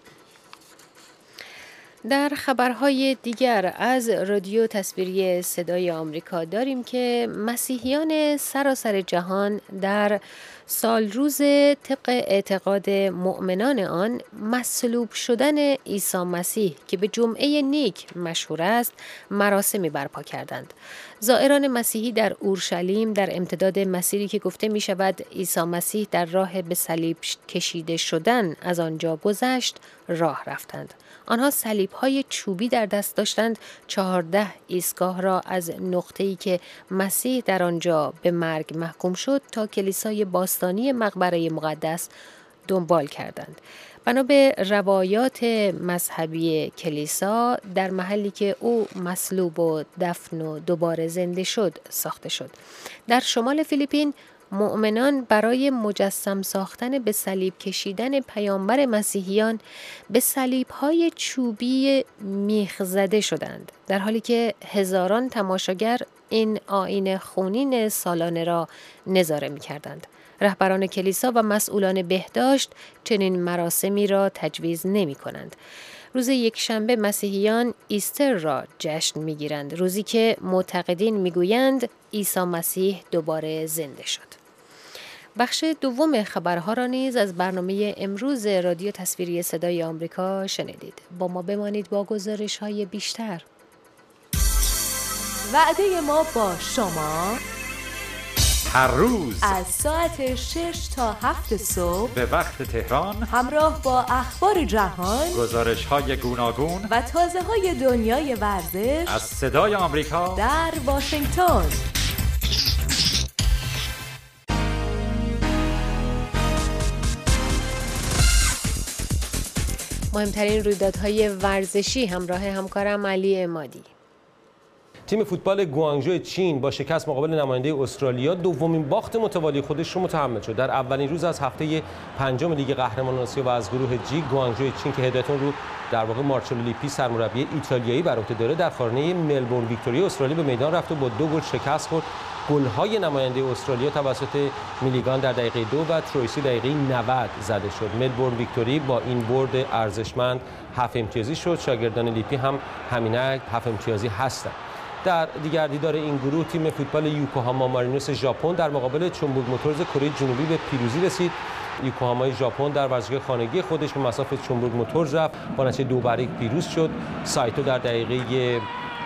در خبرهای دیگر از رادیو تصویری صدای آمریکا داریم که مسیحیان سراسر جهان در سالروز طبق اعتقاد مؤمنان آن مصلوب شدن عیسی مسیح که به جمعه نیک مشهور است مراسمی برپا کردند. زائران مسیحی در اورشلیم در امتداد مسیری که گفته می شود عیسی مسیح در راه به صلیب کشیده شدن از آنجا گذشت راه رفتند. آنها صلیب صلیب‌های چوبی در دست داشتند 14 ایستگاه را از نقطه‌ای که مسیح در آنجا به مرگ محکوم شد تا کلیسای باستانی مقبره مقدس دنبال کردند. بنا به روایات مذهبی کلیسا در محلی که او مصلوب و دفن و دوباره زنده شد ساخته شد. در شمال فیلیپین مؤمنان برای مجسم ساختن به صلیب کشیدن پیامبر مسیحیان به صلیب‌های چوبی میخ زده شدند، در حالی که هزاران تماشاگر این آیین خونین سالانه را نظاره می‌کردند. رهبران کلیسا و مسئولان بهداشت چنین مراسمی را تجویز نمی‌کنند. روز یکشنبه مسیحیان ایستر را جشن می‌گیرند، روزی که معتقدین می‌گویند عیسی مسیح دوباره زنده شد. بخش دوم خبرها را نیز از برنامه امروز رادیو تصویری صدای آمریکا شنیدید. با ما بمانید با گزارش‌های بیشتر. وعده ما با شما هر روز از ساعت 6 تا 7 صبح به وقت تهران همراه با اخبار جهان، گزارش‌های گوناگون و تازه‌های دنیای ورزش از صدای آمریکا در واشنگتن. مهمترین رویدادهای ورزشی همراه همکارم علی عمادی. تیم فوتبال گوانگژو چین با شکست مقابل نماینده استرالیا دومین باخت متوالی خودش رو متحمل شد. در اولین روز از هفته پنجم لیگ قهرمانان آسیا و از گروه جی، گوانگژو چین که هدایتون رو در واقع مارچلو لیپی سرمربی ایتالیایی بر عهده داره، در خانه ملبورن ویکتوریا استرالیا به میدان رفت و با 2 گل شکست خورد. گل‌های نماینده استرالیا توسط میلیگان در دقیقه 2 و ترویسی دقیقه 90 زده شد. ملبورن ویکتوری با این برد ارزشمند 7 امتیازی شد. شاگردان لیپی هم همینک 7 امتیازی هستند. در دیگر دیدار این گروه تیم فوتبال یوکوهاما مارینوس ژاپن در مقابل چونبوک موتورز کره جنوبی به پیروزی رسید. یوکوهامای ژاپن در ورزشگاه خانگی خودش به مسافت چونبوک موتورز رفت، با نتیجه 2-1 پیروز شد. سایتو در دقیقه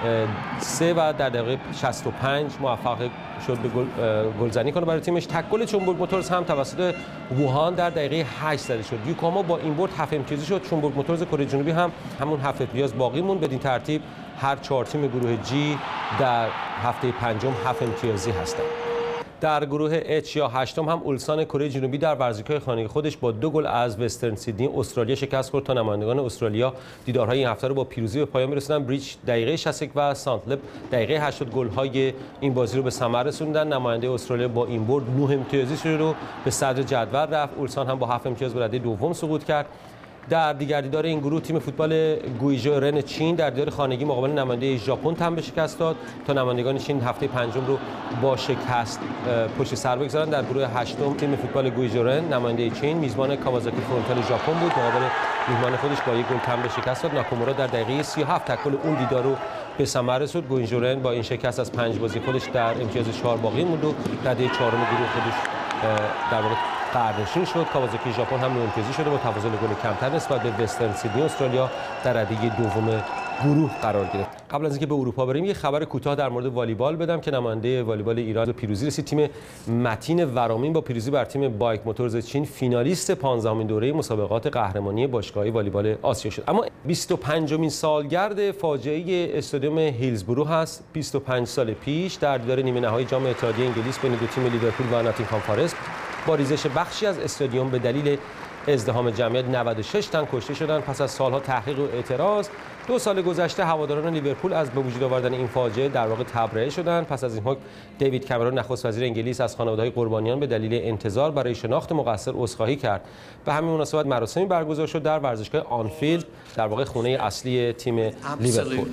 3 و در دقیقه 65 موفق شد به گلزنی کنه برای تیمش. تک گل چونبوک موتورز هم توسط ووهان در دقیقه 8 زده شد. یوکوهاما با این برد 7 امتیازی شد. چونبوک موتورز کره جنوبی هم همون 7 امتیاز باقی موند. بدین ترتیب هر 4 تیم گروه جی در هفته پنجم 7 امتیازی هستند. در گروه اچ یا هشتم هم اولسان کره جنوبی در ورزشگاه خانگی خودش با 2 گل از وسترن سیدنی استرالیا شکست خورد تا نمایندگان استرالیا دیدارهای این هفته رو با پیروزی به پایان می‌رسوندن. بریچ دقیقه 61 و سانتلب دقیقه 80 گل‌های این بازی رو به ثمر رسوندن. نماینده استرالیا با این برد 9 امتیازی شد و به صدر جدول رفت. اولسان هم با 7 امتیاز به رده دوم سقوط کرد. در دیگر دیدار این گروه تیم فوتبال گویژو رن چین در دیدار خانگی مقابل نماینده ژاپن تن به شکست داد تا نمایندگان چین هفته پنجم رو با شکست پشت سر بگذارند. در گروه هشتم تیم فوتبال گویژو رن نماینده چین میزبان کاوازاکی فرونتال ژاپن بود، مقابل میهمان خودش با 1 گل تن به شکست داد. ناکامورا در دقیقه 37 تک گل اون دیدار رو به ثمر رسوند. گویژو رن با این شکست از 5 بازی خودش در امتیاز 4 باقی موند و رده 4 گروه خودش در واقع قهرنشین شد. کاوازاکی ژاپن هم 9 امتیازی شده با تفاضل گل کمتر نسبت به وسترن سیدنی استرالیا در رده دوم گروه قرار گرفت. قبل از اینکه به اروپا بریم یه خبر کوتاه در مورد والیبال بدم که نماینده والیبال ایران به پیروزی رسید. تیم متین ورامین با پیروزی بر تیم بایک موتورز چین فینالیست 15مین دوره مسابقات قهرمانی باشگاهی والیبال آسیا شد. اما 25مین سالگرد فاجعه استادیوم هیلزبرو هست. 25 سال پیش در دیدار نیمه نهایی جام اتحادیه انگلیس بین دو تیم لیورپول و ناتینگهام فارست با ریزش بخشی از استادیوم به دلیل ازدحام جمعیت 96 تن کشته شدند. پس از سالها تحقیق و اعتراض 2 سال گذشته هواداران لیورپول از به وجود آوردن این فاجعه در واقع تبرئه شدند. پس از این حکم دیوید کامرون نخست وزیر انگلیس از خانواده‌های قربانیان به دلیل انتظار برای شناخت مقصر عذرخواهی کرد. به همین مناسبت مراسمی برگزار شد در ورزشگاه آنفیلد، در واقع خونه اصلی تیم لیورپول.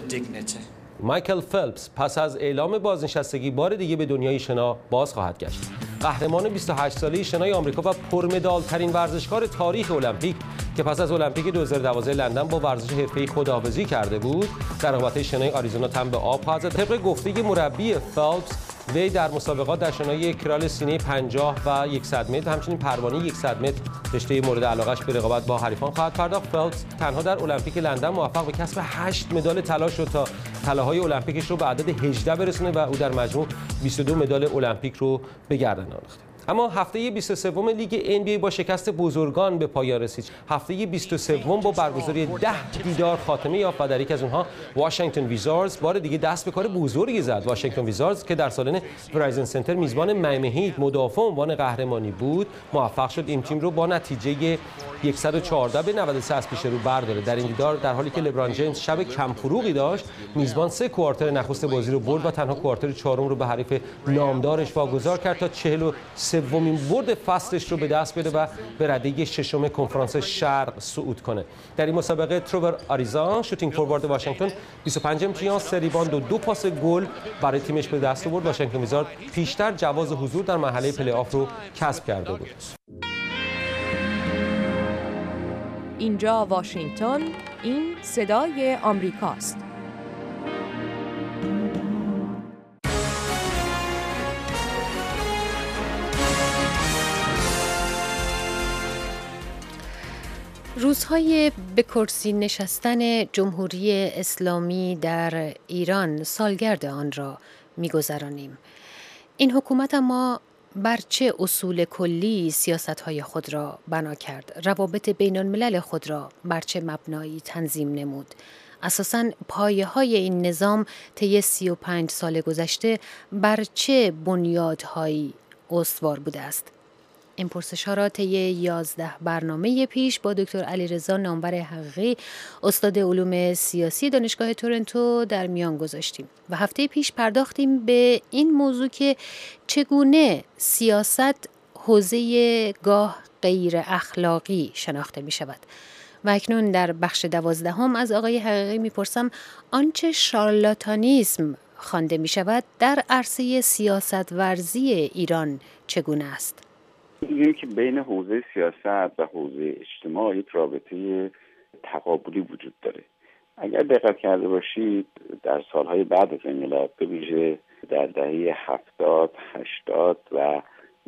مایکل فلپس پس از اعلام بازنشستگی بار دیگه به دنیای شنا باز خواهد گشت. قهرمان 28 ساله شنای آمریکا و پرمدال‌ترین ورزشکار تاریخ المپیک که پس از المپیک 2012 لندن با ورزش حرفه‌ای خداحافظی کرده بود، در رقابت‌های شنای آریزونا تن به آب خواهد زد. طبق گفته مربی فلپس، وی در مسابقات در شنای کرال سینه 50 و 100 متر همچنین پروانه 100 متر رشته مورد علاقه‌اش به رقابت با حریفان خواهد پرداخت. فلپس تنها در المپیک لندن موفق به کسب 8 مدال طلا شد تا طلاهای المپیکش رو به عدد 18 برسونه و او در مجموع 22 مدال المپیک رو به گردن آورد. اما هفته 23 لیگ NBA با شکست بزرگان به پایان رسید. هفته 23 با برگزاری 10 دیدار خاتمه یافت و در یک از اونها واشنگتن ویزاردز بار دیگه دست به کار بزرگی زد. واشنگتن ویزاردز که در سالن ورایزن سنتر میزبان میامی هیت مدافع عنوان قهرمانی بود، موفق شد این تیم رو با نتیجه 114 به 93 از پیش رو برداره. در این دیدار در حالی که لبران جیمز شب کم فروغی داشت، میزبان 3 کوارتر نخست بازی رو برد و تنها کوارتر چهارم رو به حریف نامدارش واگذار کرد تا 43مین برد فصلش رو به دست بیاره و به رده ششم کنفرانس شرق صعود کنه. در این مسابقه تروور آریزا شوتینگ فوروارد واشنگتن 25 امتیاز، 3 ریباند و 2 پاس گل برای تیمش به دست آورد. واشنگتن ویزارد پیشتر جواز حضور در مرحله پلی آف رو کسب کرده بود. اینجا واشنگتن، این صدای آمریکاست. روزهای به کرسی نشستن جمهوری اسلامی در ایران سالگرد آن را می‌گذرانیم. این حکومت اما بر چه اصول کلی سیاست‌های خود را بنا کرد؟ روابط بین الملل خود را بر چه مبنایی تنظیم نمود؟ اساساً پایه‌های این نظام طی 35 سال گذشته بر چه بنیادهایی استوار بوده است؟ این پرسش‌ها را طی 11 برنامه پیش با دکتر علیرضا نامور حقیقی، استاد علوم سیاسی دانشگاه تورنتو در میان گذاشتیم و هفته پیش پرداختیم به این موضوع که چگونه سیاست حوزه گاه غیر اخلاقی شناخته می شود. و اکنون در بخش 12 از آقای حقیقی میپرسم آنچه شارلاتانیسم خوانده می شود در عرصه سیاست ورزی ایران چگونه است؟ می‌گیم که بین حوزه سیاست و حوزه اجتماع یک رابطه تقابلی وجود داره. اگر دقت کرده باشید در سالهای بعد از انقلاب، به ویژه در دهه 70، 80 و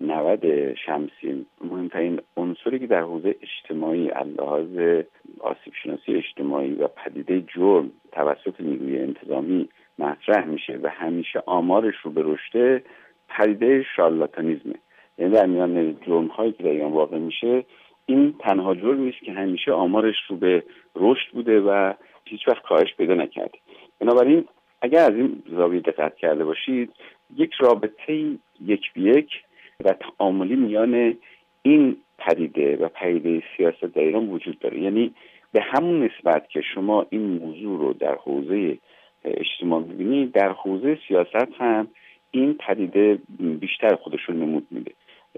90 شمسی، مهمترین عنصری که در حوزه اجتماعی از لحاظ آسیب شناسی اجتماعی و پدیده جرم توسط نیروی انتظامی مطرح میشه و همیشه آمارش رو به رشد، پدیده شارلاتانیزمه. یعنی در میان جرم هایی که در ایران واقع میشه، این تنها جرمی است که همیشه آمارش رو به رشد بوده و هیچ وقت کاهش پیدا نکرده. بنابراین اگر از این زاویه دقت کرده باشید، یک رابطه یک به یک و تعاملی میان این پدیده و پدیده سیاست در ایران وجود داره. یعنی به همون نسبت که شما این موضوع رو در حوزه اجتماع می‌بینید، در حوزه سیاست هم این پدیده بیشتر خودش رو نمود میده.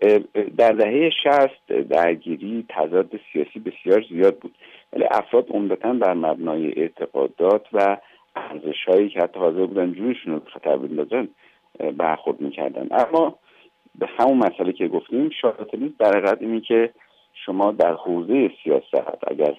در دهه 60 درگیری تضاد سیاسی بسیار زیاد بود، ولی افراد عمدتاً بر مبنای اعتقادات و ارزش‌هایی که حتی حاضر بودن جونشون رو خطر بندازن برخورد می‌کردن. اما به همون مسئله که گفتیم، شارلاتانیسم در حقیقت اینه که شما در حوزه سیاست اگر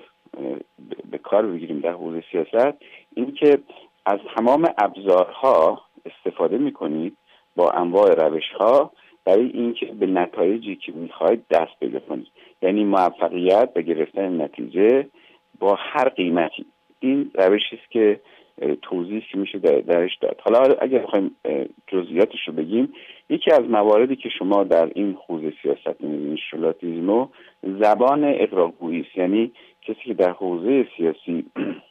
به کار بگیریم در حوزه سیاست، این که از تمام ابزارها استفاده می‌کنید با انواع روش‌ها برای اینکه به نتایجی که می‌خواید دست پیدا کنید. یعنی موفقیت به گرفتن نتیجه با هر قیمتی. این روشی است که توضیحی که میشه درش داد. حالا اگر بخوایم جزئیاتش رو بگیم، یکی از مواردی که شما در این حوزه سیاست می‌بینید شارلاتانیسم، زبان اغراق‌گویی است. یعنی کسی که در حوزه سیاسی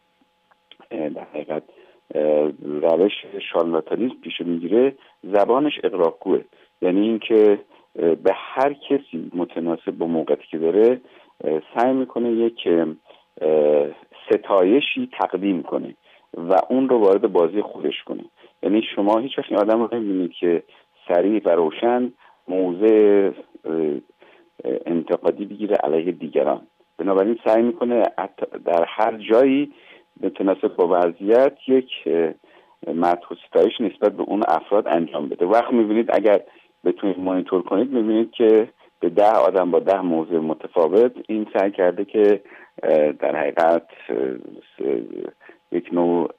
در حقیقت روش شارلاتانیسم پیش میگیره، زبانش اغراق‌گوه. یعنی اینکه به هر کسی متناسب با موقعیتی که داره سعی میکنه یک ستایشی تقدیم کنه و اون رو وارد بازی خودش کنه. یعنی شما هیچ وقت این آدم رو نمی‌بینید که سریع و روشن موضع انتقادی بگیره علیه دیگران. بنابراین سعی میکنه در هر جایی متناسب با وضعیت یک مدح و ستایش نسبت به اون افراد انجام بده. وقت میبینید اگر بتونید مانیتور کنید، میبینید که به 10 آدم با 10 موضوع متفاوت این سعی کرده که در حقیقت یک نوع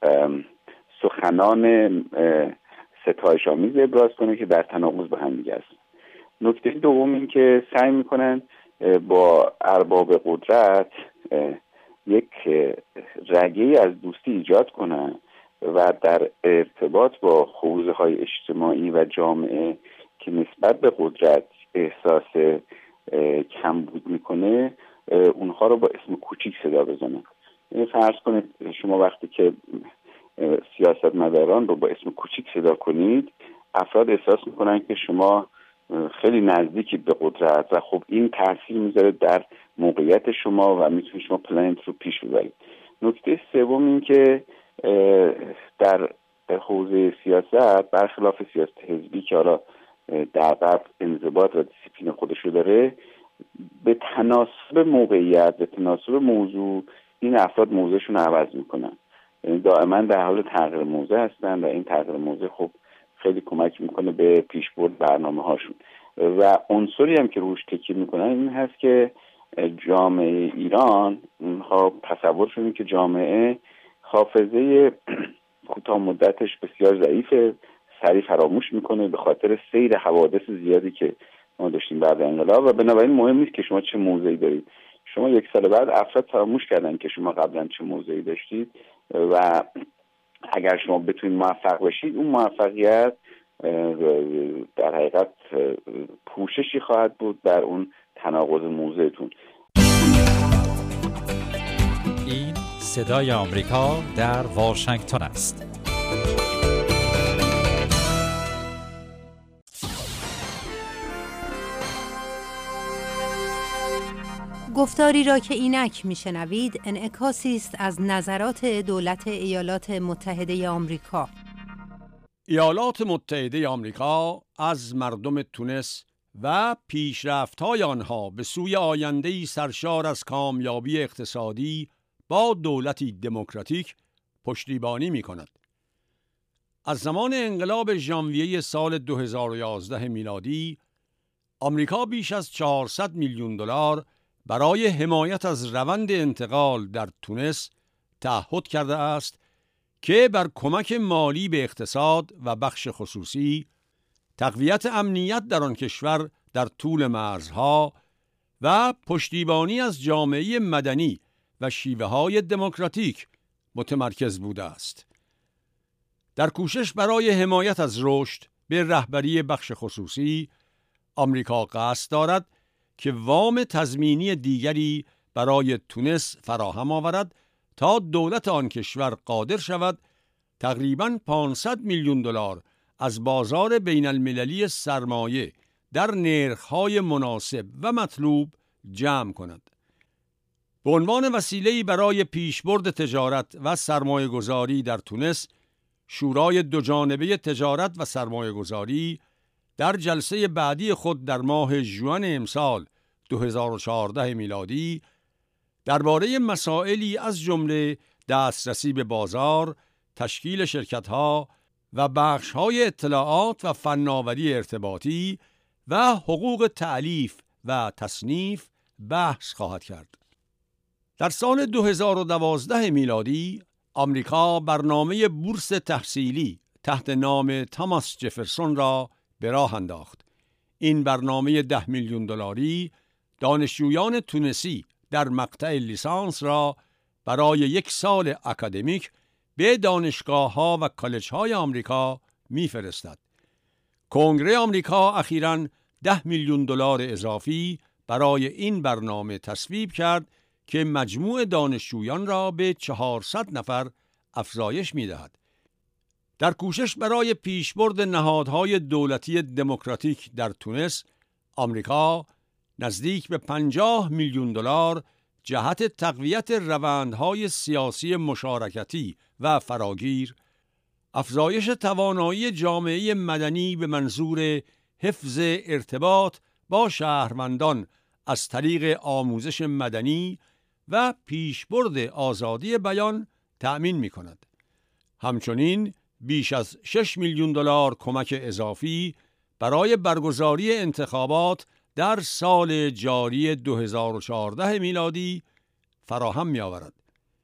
سخنان ستایش آمیز ابراز کنه که در تناقض با هم دیگه است. نکته دوم این که سعی میکنن با ارباب قدرت یک رگه‌ای از دوستی ایجاد کنن و در ارتباط با حوزه‌های اجتماعی و جامعه که نسبت به قدرت احساس کمبود میکنه اونها رو با اسم کوچیک صدا بزنه. فرض کنید شما وقتی که سیاستمداران رو با اسم کوچیک صدا کنید، افراد احساس میکنن که شما خیلی نزدیکی به قدرت و خب این تاثیر میذاره در موقعیت شما و میتونید شما پلنت رو پیش ببرید. نکته سوم این که در حوزه سیاست برخلاف سیاست حزبی که حالا در قبل انضباط و دیسیپلین خودش رو داره، به تناسب موقعیت، به تناسب موضوع این افراد موضعشون رو عوض میکنن، یعنی دائما در حال تغییر موضع هستن و این تغییر موضع خب خیلی کمک میکنه به پیشبرد برنامه هاشون. و عنصری هم که روش تکیه میکنن این هست که جامعه ایران اونها تصورشون این که جامعه حافظه کوتاه مدتش بسیار ضعیفه، سریع فراموش میکنه به خاطر سیر حوادث زیادی که ما داشتیم بعد انقلاب و بنابراین مهم نیست که شما چه موضعی دارید. شما یک سال بعد افراد فراموش کردن که شما قبلا چه موضعی داشتید و اگر شما بتونید موفق بشید اون موفقیت در حقیقت پوششی خواهد بود در اون تناقض موضعتون. این صدای آمریکا در واشنگتن است. گفتاری را که اینک میشنوید انعکاسی است از نظرات دولت ایالات متحده آمریکا. ایالات متحده آمریکا از مردم تونس و پیشرفت‌های آنها به سوی آینده‌ای سرشار از کامیابی اقتصادی با دولتی دموکراتیک پشتیبانی می‌کند. از زمان انقلاب ژانویه سال 2011 میلادی، آمریکا بیش از 400 میلیون دلار برای حمایت از روند انتقال در تونس تعهد کرده است که بر کمک مالی به اقتصاد و بخش خصوصی، تقویت امنیت در آن کشور در طول مرزها و پشتیبانی از جامعه مدنی و شیوه‌های دموکراتیک متمرکز بوده است. در کوشش برای حمایت از رشد به رهبری بخش خصوصی، آمریکا قصد دارد که وام تضمینی دیگری برای تونس فراهم آورد تا دولت آن کشور قادر شود تقریباً 500 میلیون دلار از بازار بین المللی سرمایه در نرخ‌های مناسب و مطلوب جمع کند. به عنوان وسیله‌ای برای پیشبرد تجارت و سرمایه‌گذاری در تونس، شورای دوجانبه تجارت و سرمایه‌گذاری در جلسه بعدی خود در ماه ژوئن امسال 2014 میلادی درباره مسائلی از جمله دسترسی به بازار، تشکیل شرکت‌ها و بخش‌های اطلاعات و فناوری ارتباطی و حقوق تألیف و تصنیف بحث خواهد کرد. در سال 2012 میلادی آمریکا برنامه بورس تحصیلی تحت نام تاماس جفرسون را به راه انداخت. این برنامه 10 میلیون دلاری دانشجویان تونسی در مقطع لیسانس را برای 1 سال اکادمیک به دانشگاه‌ها و کالج‌های آمریکا می‌فرستد. کنگره آمریکا اخیراً 10 میلیون دلار اضافی برای این برنامه تصویب کرد که مجموع دانشجویان را به 400 نفر افزایش می‌دهد. در کوشش برای پیشبرد نهادهای دولتی دموکراتیک در تونس، آمریکا نزدیک به 50 میلیون دلار جهت تقویت روندهای سیاسی مشارکتی و فراگیر، افزایش توانایی جامعه مدنی به منظور حفظ ارتباط با شهروندان از طریق آموزش مدنی و پیشبرد آزادی بیان تأمین می‌کند. همچنین بیش از 6 میلیون دلار کمک اضافی برای برگزاری انتخابات در سال جاری 2014 میلادی فراهم می‌آورد.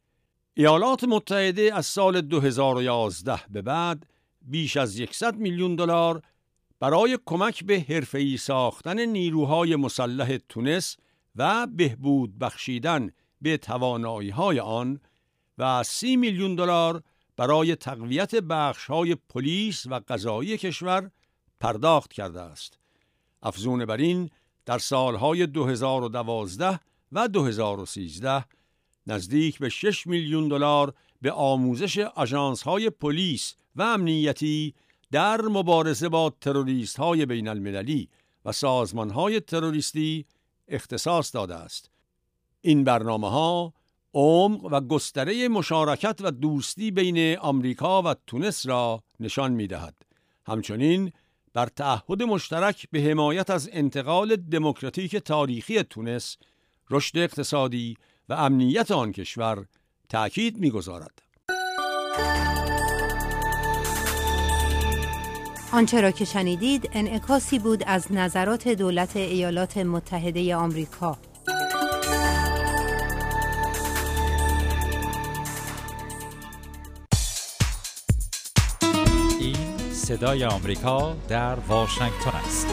ایالات متحده از سال 2011 به بعد بیش از 100 میلیون دلار برای کمک به حرفه‌ای ساختن نیروهای مسلح تونس و بهبود بخشیدن به توانایی‌های آن و 30 میلیون دلار برای تقویت بخش‌های پلیس و قضایی کشور پرداخت کرده است. افزون بر این در سالهای 2012 و 2013 نزدیک به 6 میلیون دلار به آموزش آژانس‌های پلیس و امنیتی در مبارزه با تروریست‌های بین المللی و سازمان‌های تروریستی اختصاص داده است. این برنامه‌ها عمق و گستره مشارکت و دوستی بین آمریکا و تونس را نشان می‌دهد. همچنین بر تعهد مشترک به حمایت از انتقال دموکراتیک تاریخی تونس، رشد اقتصادی و امنیت آن کشور تأکید می‌گذارد. آنچه را که شنیدید انعکاسی بود از نظرات دولت ایالات متحده آمریکا. این صدای آمریکا در واشنگتن است.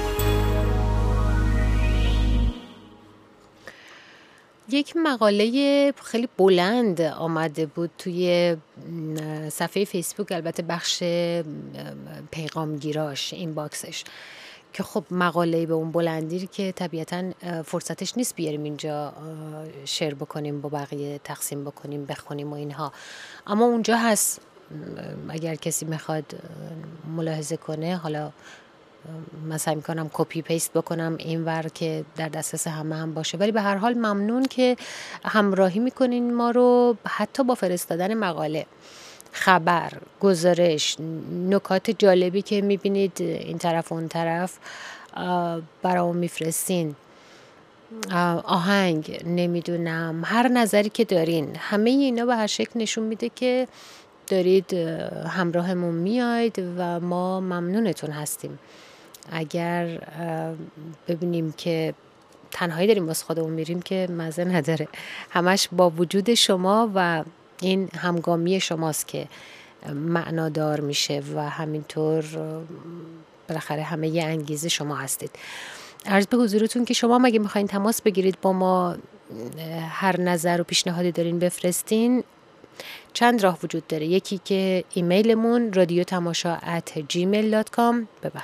یک مقاله خیلی بلند آمده بود توی صفحه فیسبوک، البته بخش پیغامگیراش، این باکسش، که خب مقاله به اون بلندی که طبیعتاً فرصتش نیست بیاریم اینجا شیر بکنیم با بقیه، تقسیم بکنیم، بخونیم و اینها، اما اونجا هست. اگر کسی میخواد ملاحظه کنه، حالا من سعی میکنم کپی پیست بکنم اینور که در دسترس همه هم باشه، ولی به هر حال ممنون که همراهی میکنین ما رو، حتی با فرستادن مقاله، خبر، گزارش، نکات جالبی که میبینید این طرف اون طرف برام میفرستین، آهنگ، نمیدونم هر نظری که دارین، همه اینا به هر شکل نشون میده که دارید همراهمون میاید و ما ممنونتون هستیم. اگر ببینیم که تنهایی داریم واسه خودمون میریم که مزه نداره، همش با وجود شما و این همگامی شماست که معنادار میشه و همینطور بالاخره همه یه انگیزه شما هستید. عرض به حضورتون که شما مگه میخواین تماس بگیرید با ما، هر نظر و پیشنهادی دارین بفرستین، چند راه وجود داره. یکی که ایمیلمون radiotamasha@gmail.com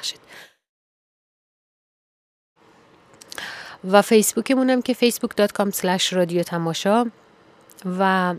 و فیسبوکمون هم که facebook.com/radiotamasha و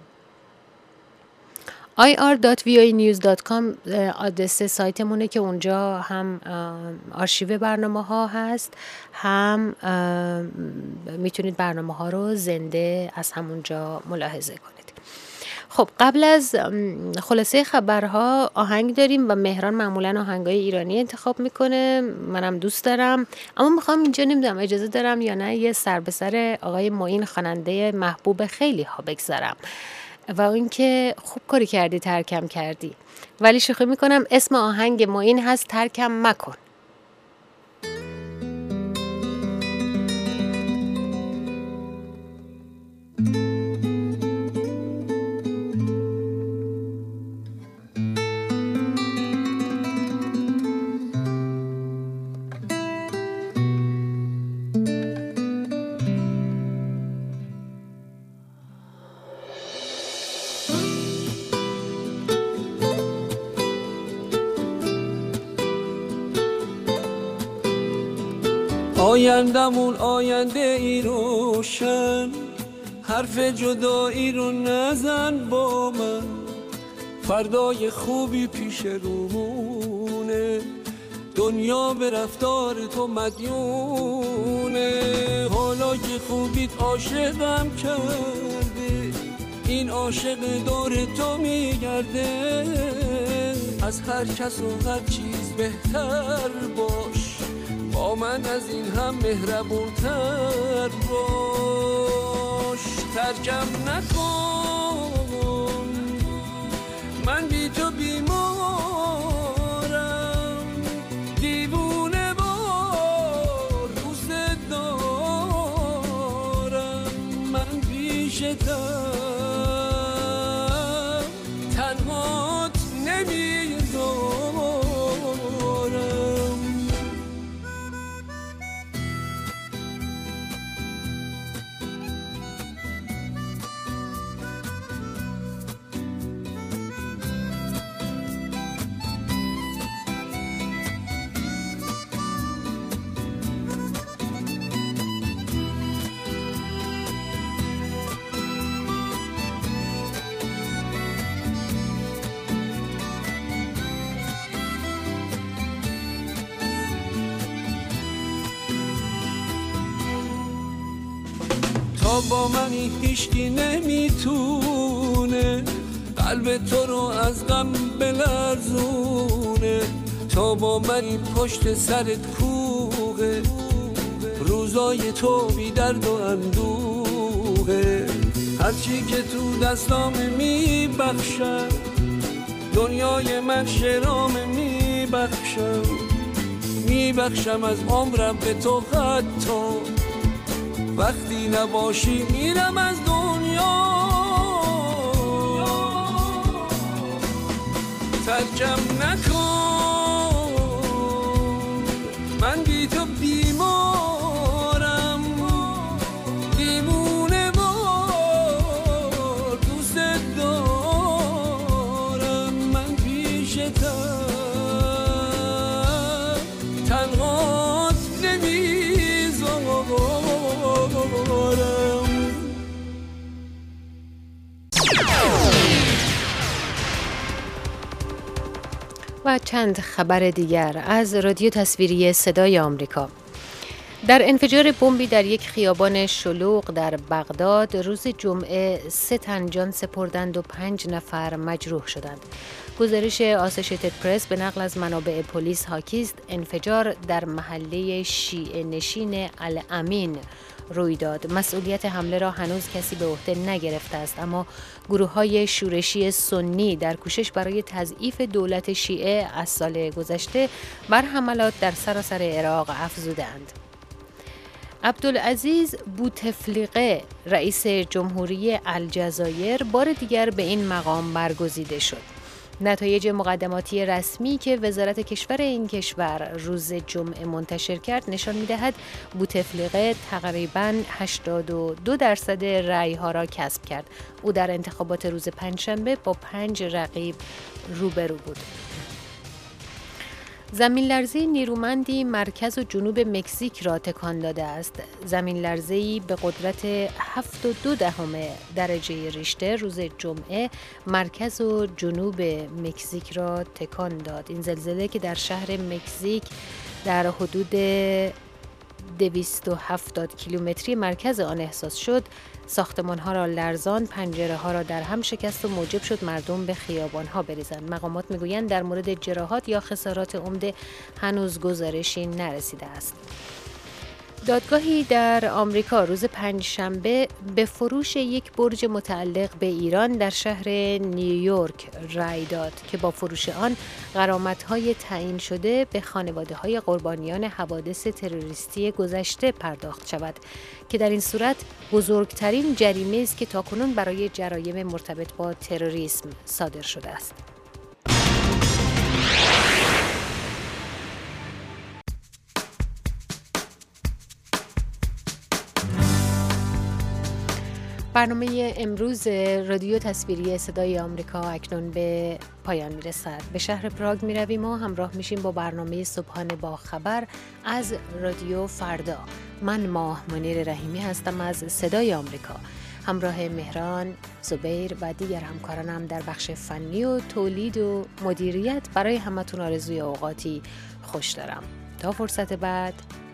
ir.voanews.com آدرس سایتمونه که اونجا هم آرشیو برنامه ها هست، هم میتونید برنامه ها رو زنده از همونجا ملاحظه کنید. خب قبل از خلاصه خبرها آهنگ داریم و مهران معمولا آهنگای ایرانی انتخاب میکنه، منم دوست دارم، اما میخوام اینجا نمیدونم اجازه دارم یا نه یه سر به سر آقای معین خواننده محبوب خیلی ها بگذارم و اون که خوب کاری کردی ترکم کردی، ولی شوخی میکنم، اسم آهنگ معین هست ترکم مکن. آیندمون آینده ای روشن، حرف جدایی رو نزن با من، فردای خوبی پیش رومونه، دنیا به رفتار تو مدیونه، حالا که خوبیت عاشقم کرده، این عاشق دور تو میگرده، از هر کس و هر چیز بهتر باش، با من از این هم مهربونتر باش، ترکم نکن، من بی تو بیمارم، دیوونه وار دوست دارم، من پیشتم تنهات نمیذارم. تو با منی هیچکی نمیتونه قلب تو رو از غم بلرزونه. تو با منی پشت سرت کوه روزای تو بی درد و اندوه. هرچی که تو دستام میبخشم دنیای من شرام میبخشم از عمرم به تو. حتی وقتی نباشی میرم از دنیا. ترکم نکن من بی تو بیمارم، دیوونه وار دوست دارم. من پیشتم تنهات نمیذارم. و چند خبر دیگر از رادیو تصویری صدای آمریکا. در انفجار بمبی در یک خیابان شلوغ در بغداد روز جمعه 3 تن جان سپردند و 5 نفر مجروح شدند. گزارش آسوشیتد پرس به نقل از منابع پلیس حاکی است انفجار در محله شیعه نشین الامین روی داد. مسئولیت حمله را هنوز کسی به عهده نگرفته است، اما گروه‌های شورشی سنی در کوشش برای تضعیف دولت شیعه از سال گذشته بر حملات در سراسر عراق افزودند. عبدالعزیز بوتفلیقه رئیس جمهوری الجزایر بار دیگر به این مقام برگزیده شد. نتایج مقدماتی رسمی که وزارت کشور این کشور روز جمعه منتشر کرد نشان می‌دهد بوتفلیقه تقریباً 82% رأی‌ها را کسب کرد. او در انتخابات روز پنجشنبه با 5 رقیب روبرو بود. زمین لرزه نیرومندی مرکز و جنوب مکزیک را تکان داده است. زمین لرزه‌ای به قدرت 7.2 درجه ریشتر روز جمعه مرکز و جنوب مکزیک را تکان داد. این زلزله که در شهر مکزیک در حدود 270 کیلومتری مرکز آن احساس شد، ساختمان‌ها را لرزاند، پنجره‌ها را در هم شکست و موجب شد مردم به خیابان‌ها بریزند. مقامات می‌گویند در مورد جراحات یا خسارات عمده هنوز گزارشی نرسیده است. دادگاهی در آمریکا روز پنجشنبه به فروش یک برج متعلق به ایران در شهر نیویورک رأی داد که با فروش آن غرامت‌های تعیین شده به خانواده‌های قربانیان حوادث تروریستی گذشته پرداخت شود که در این صورت بزرگترین جریمه است که تاکنون برای جرایم مرتبط با تروریسم صادر شده است. برنامه امروز رادیو تصویری صدای آمریکا اکنون به پایان میرسد. به شهر پراگ میرویم و همراه میشیم با برنامه صبحانه با خبر از رادیو فردا. من ماه منیر رحیمی هستم از صدای آمریکا. همراه مهران، زبیر و دیگر همکارانم در بخش فنی و تولید و مدیریت برای همتون آرزوی اوقاتی خوش دارم. تا فرصت بعد،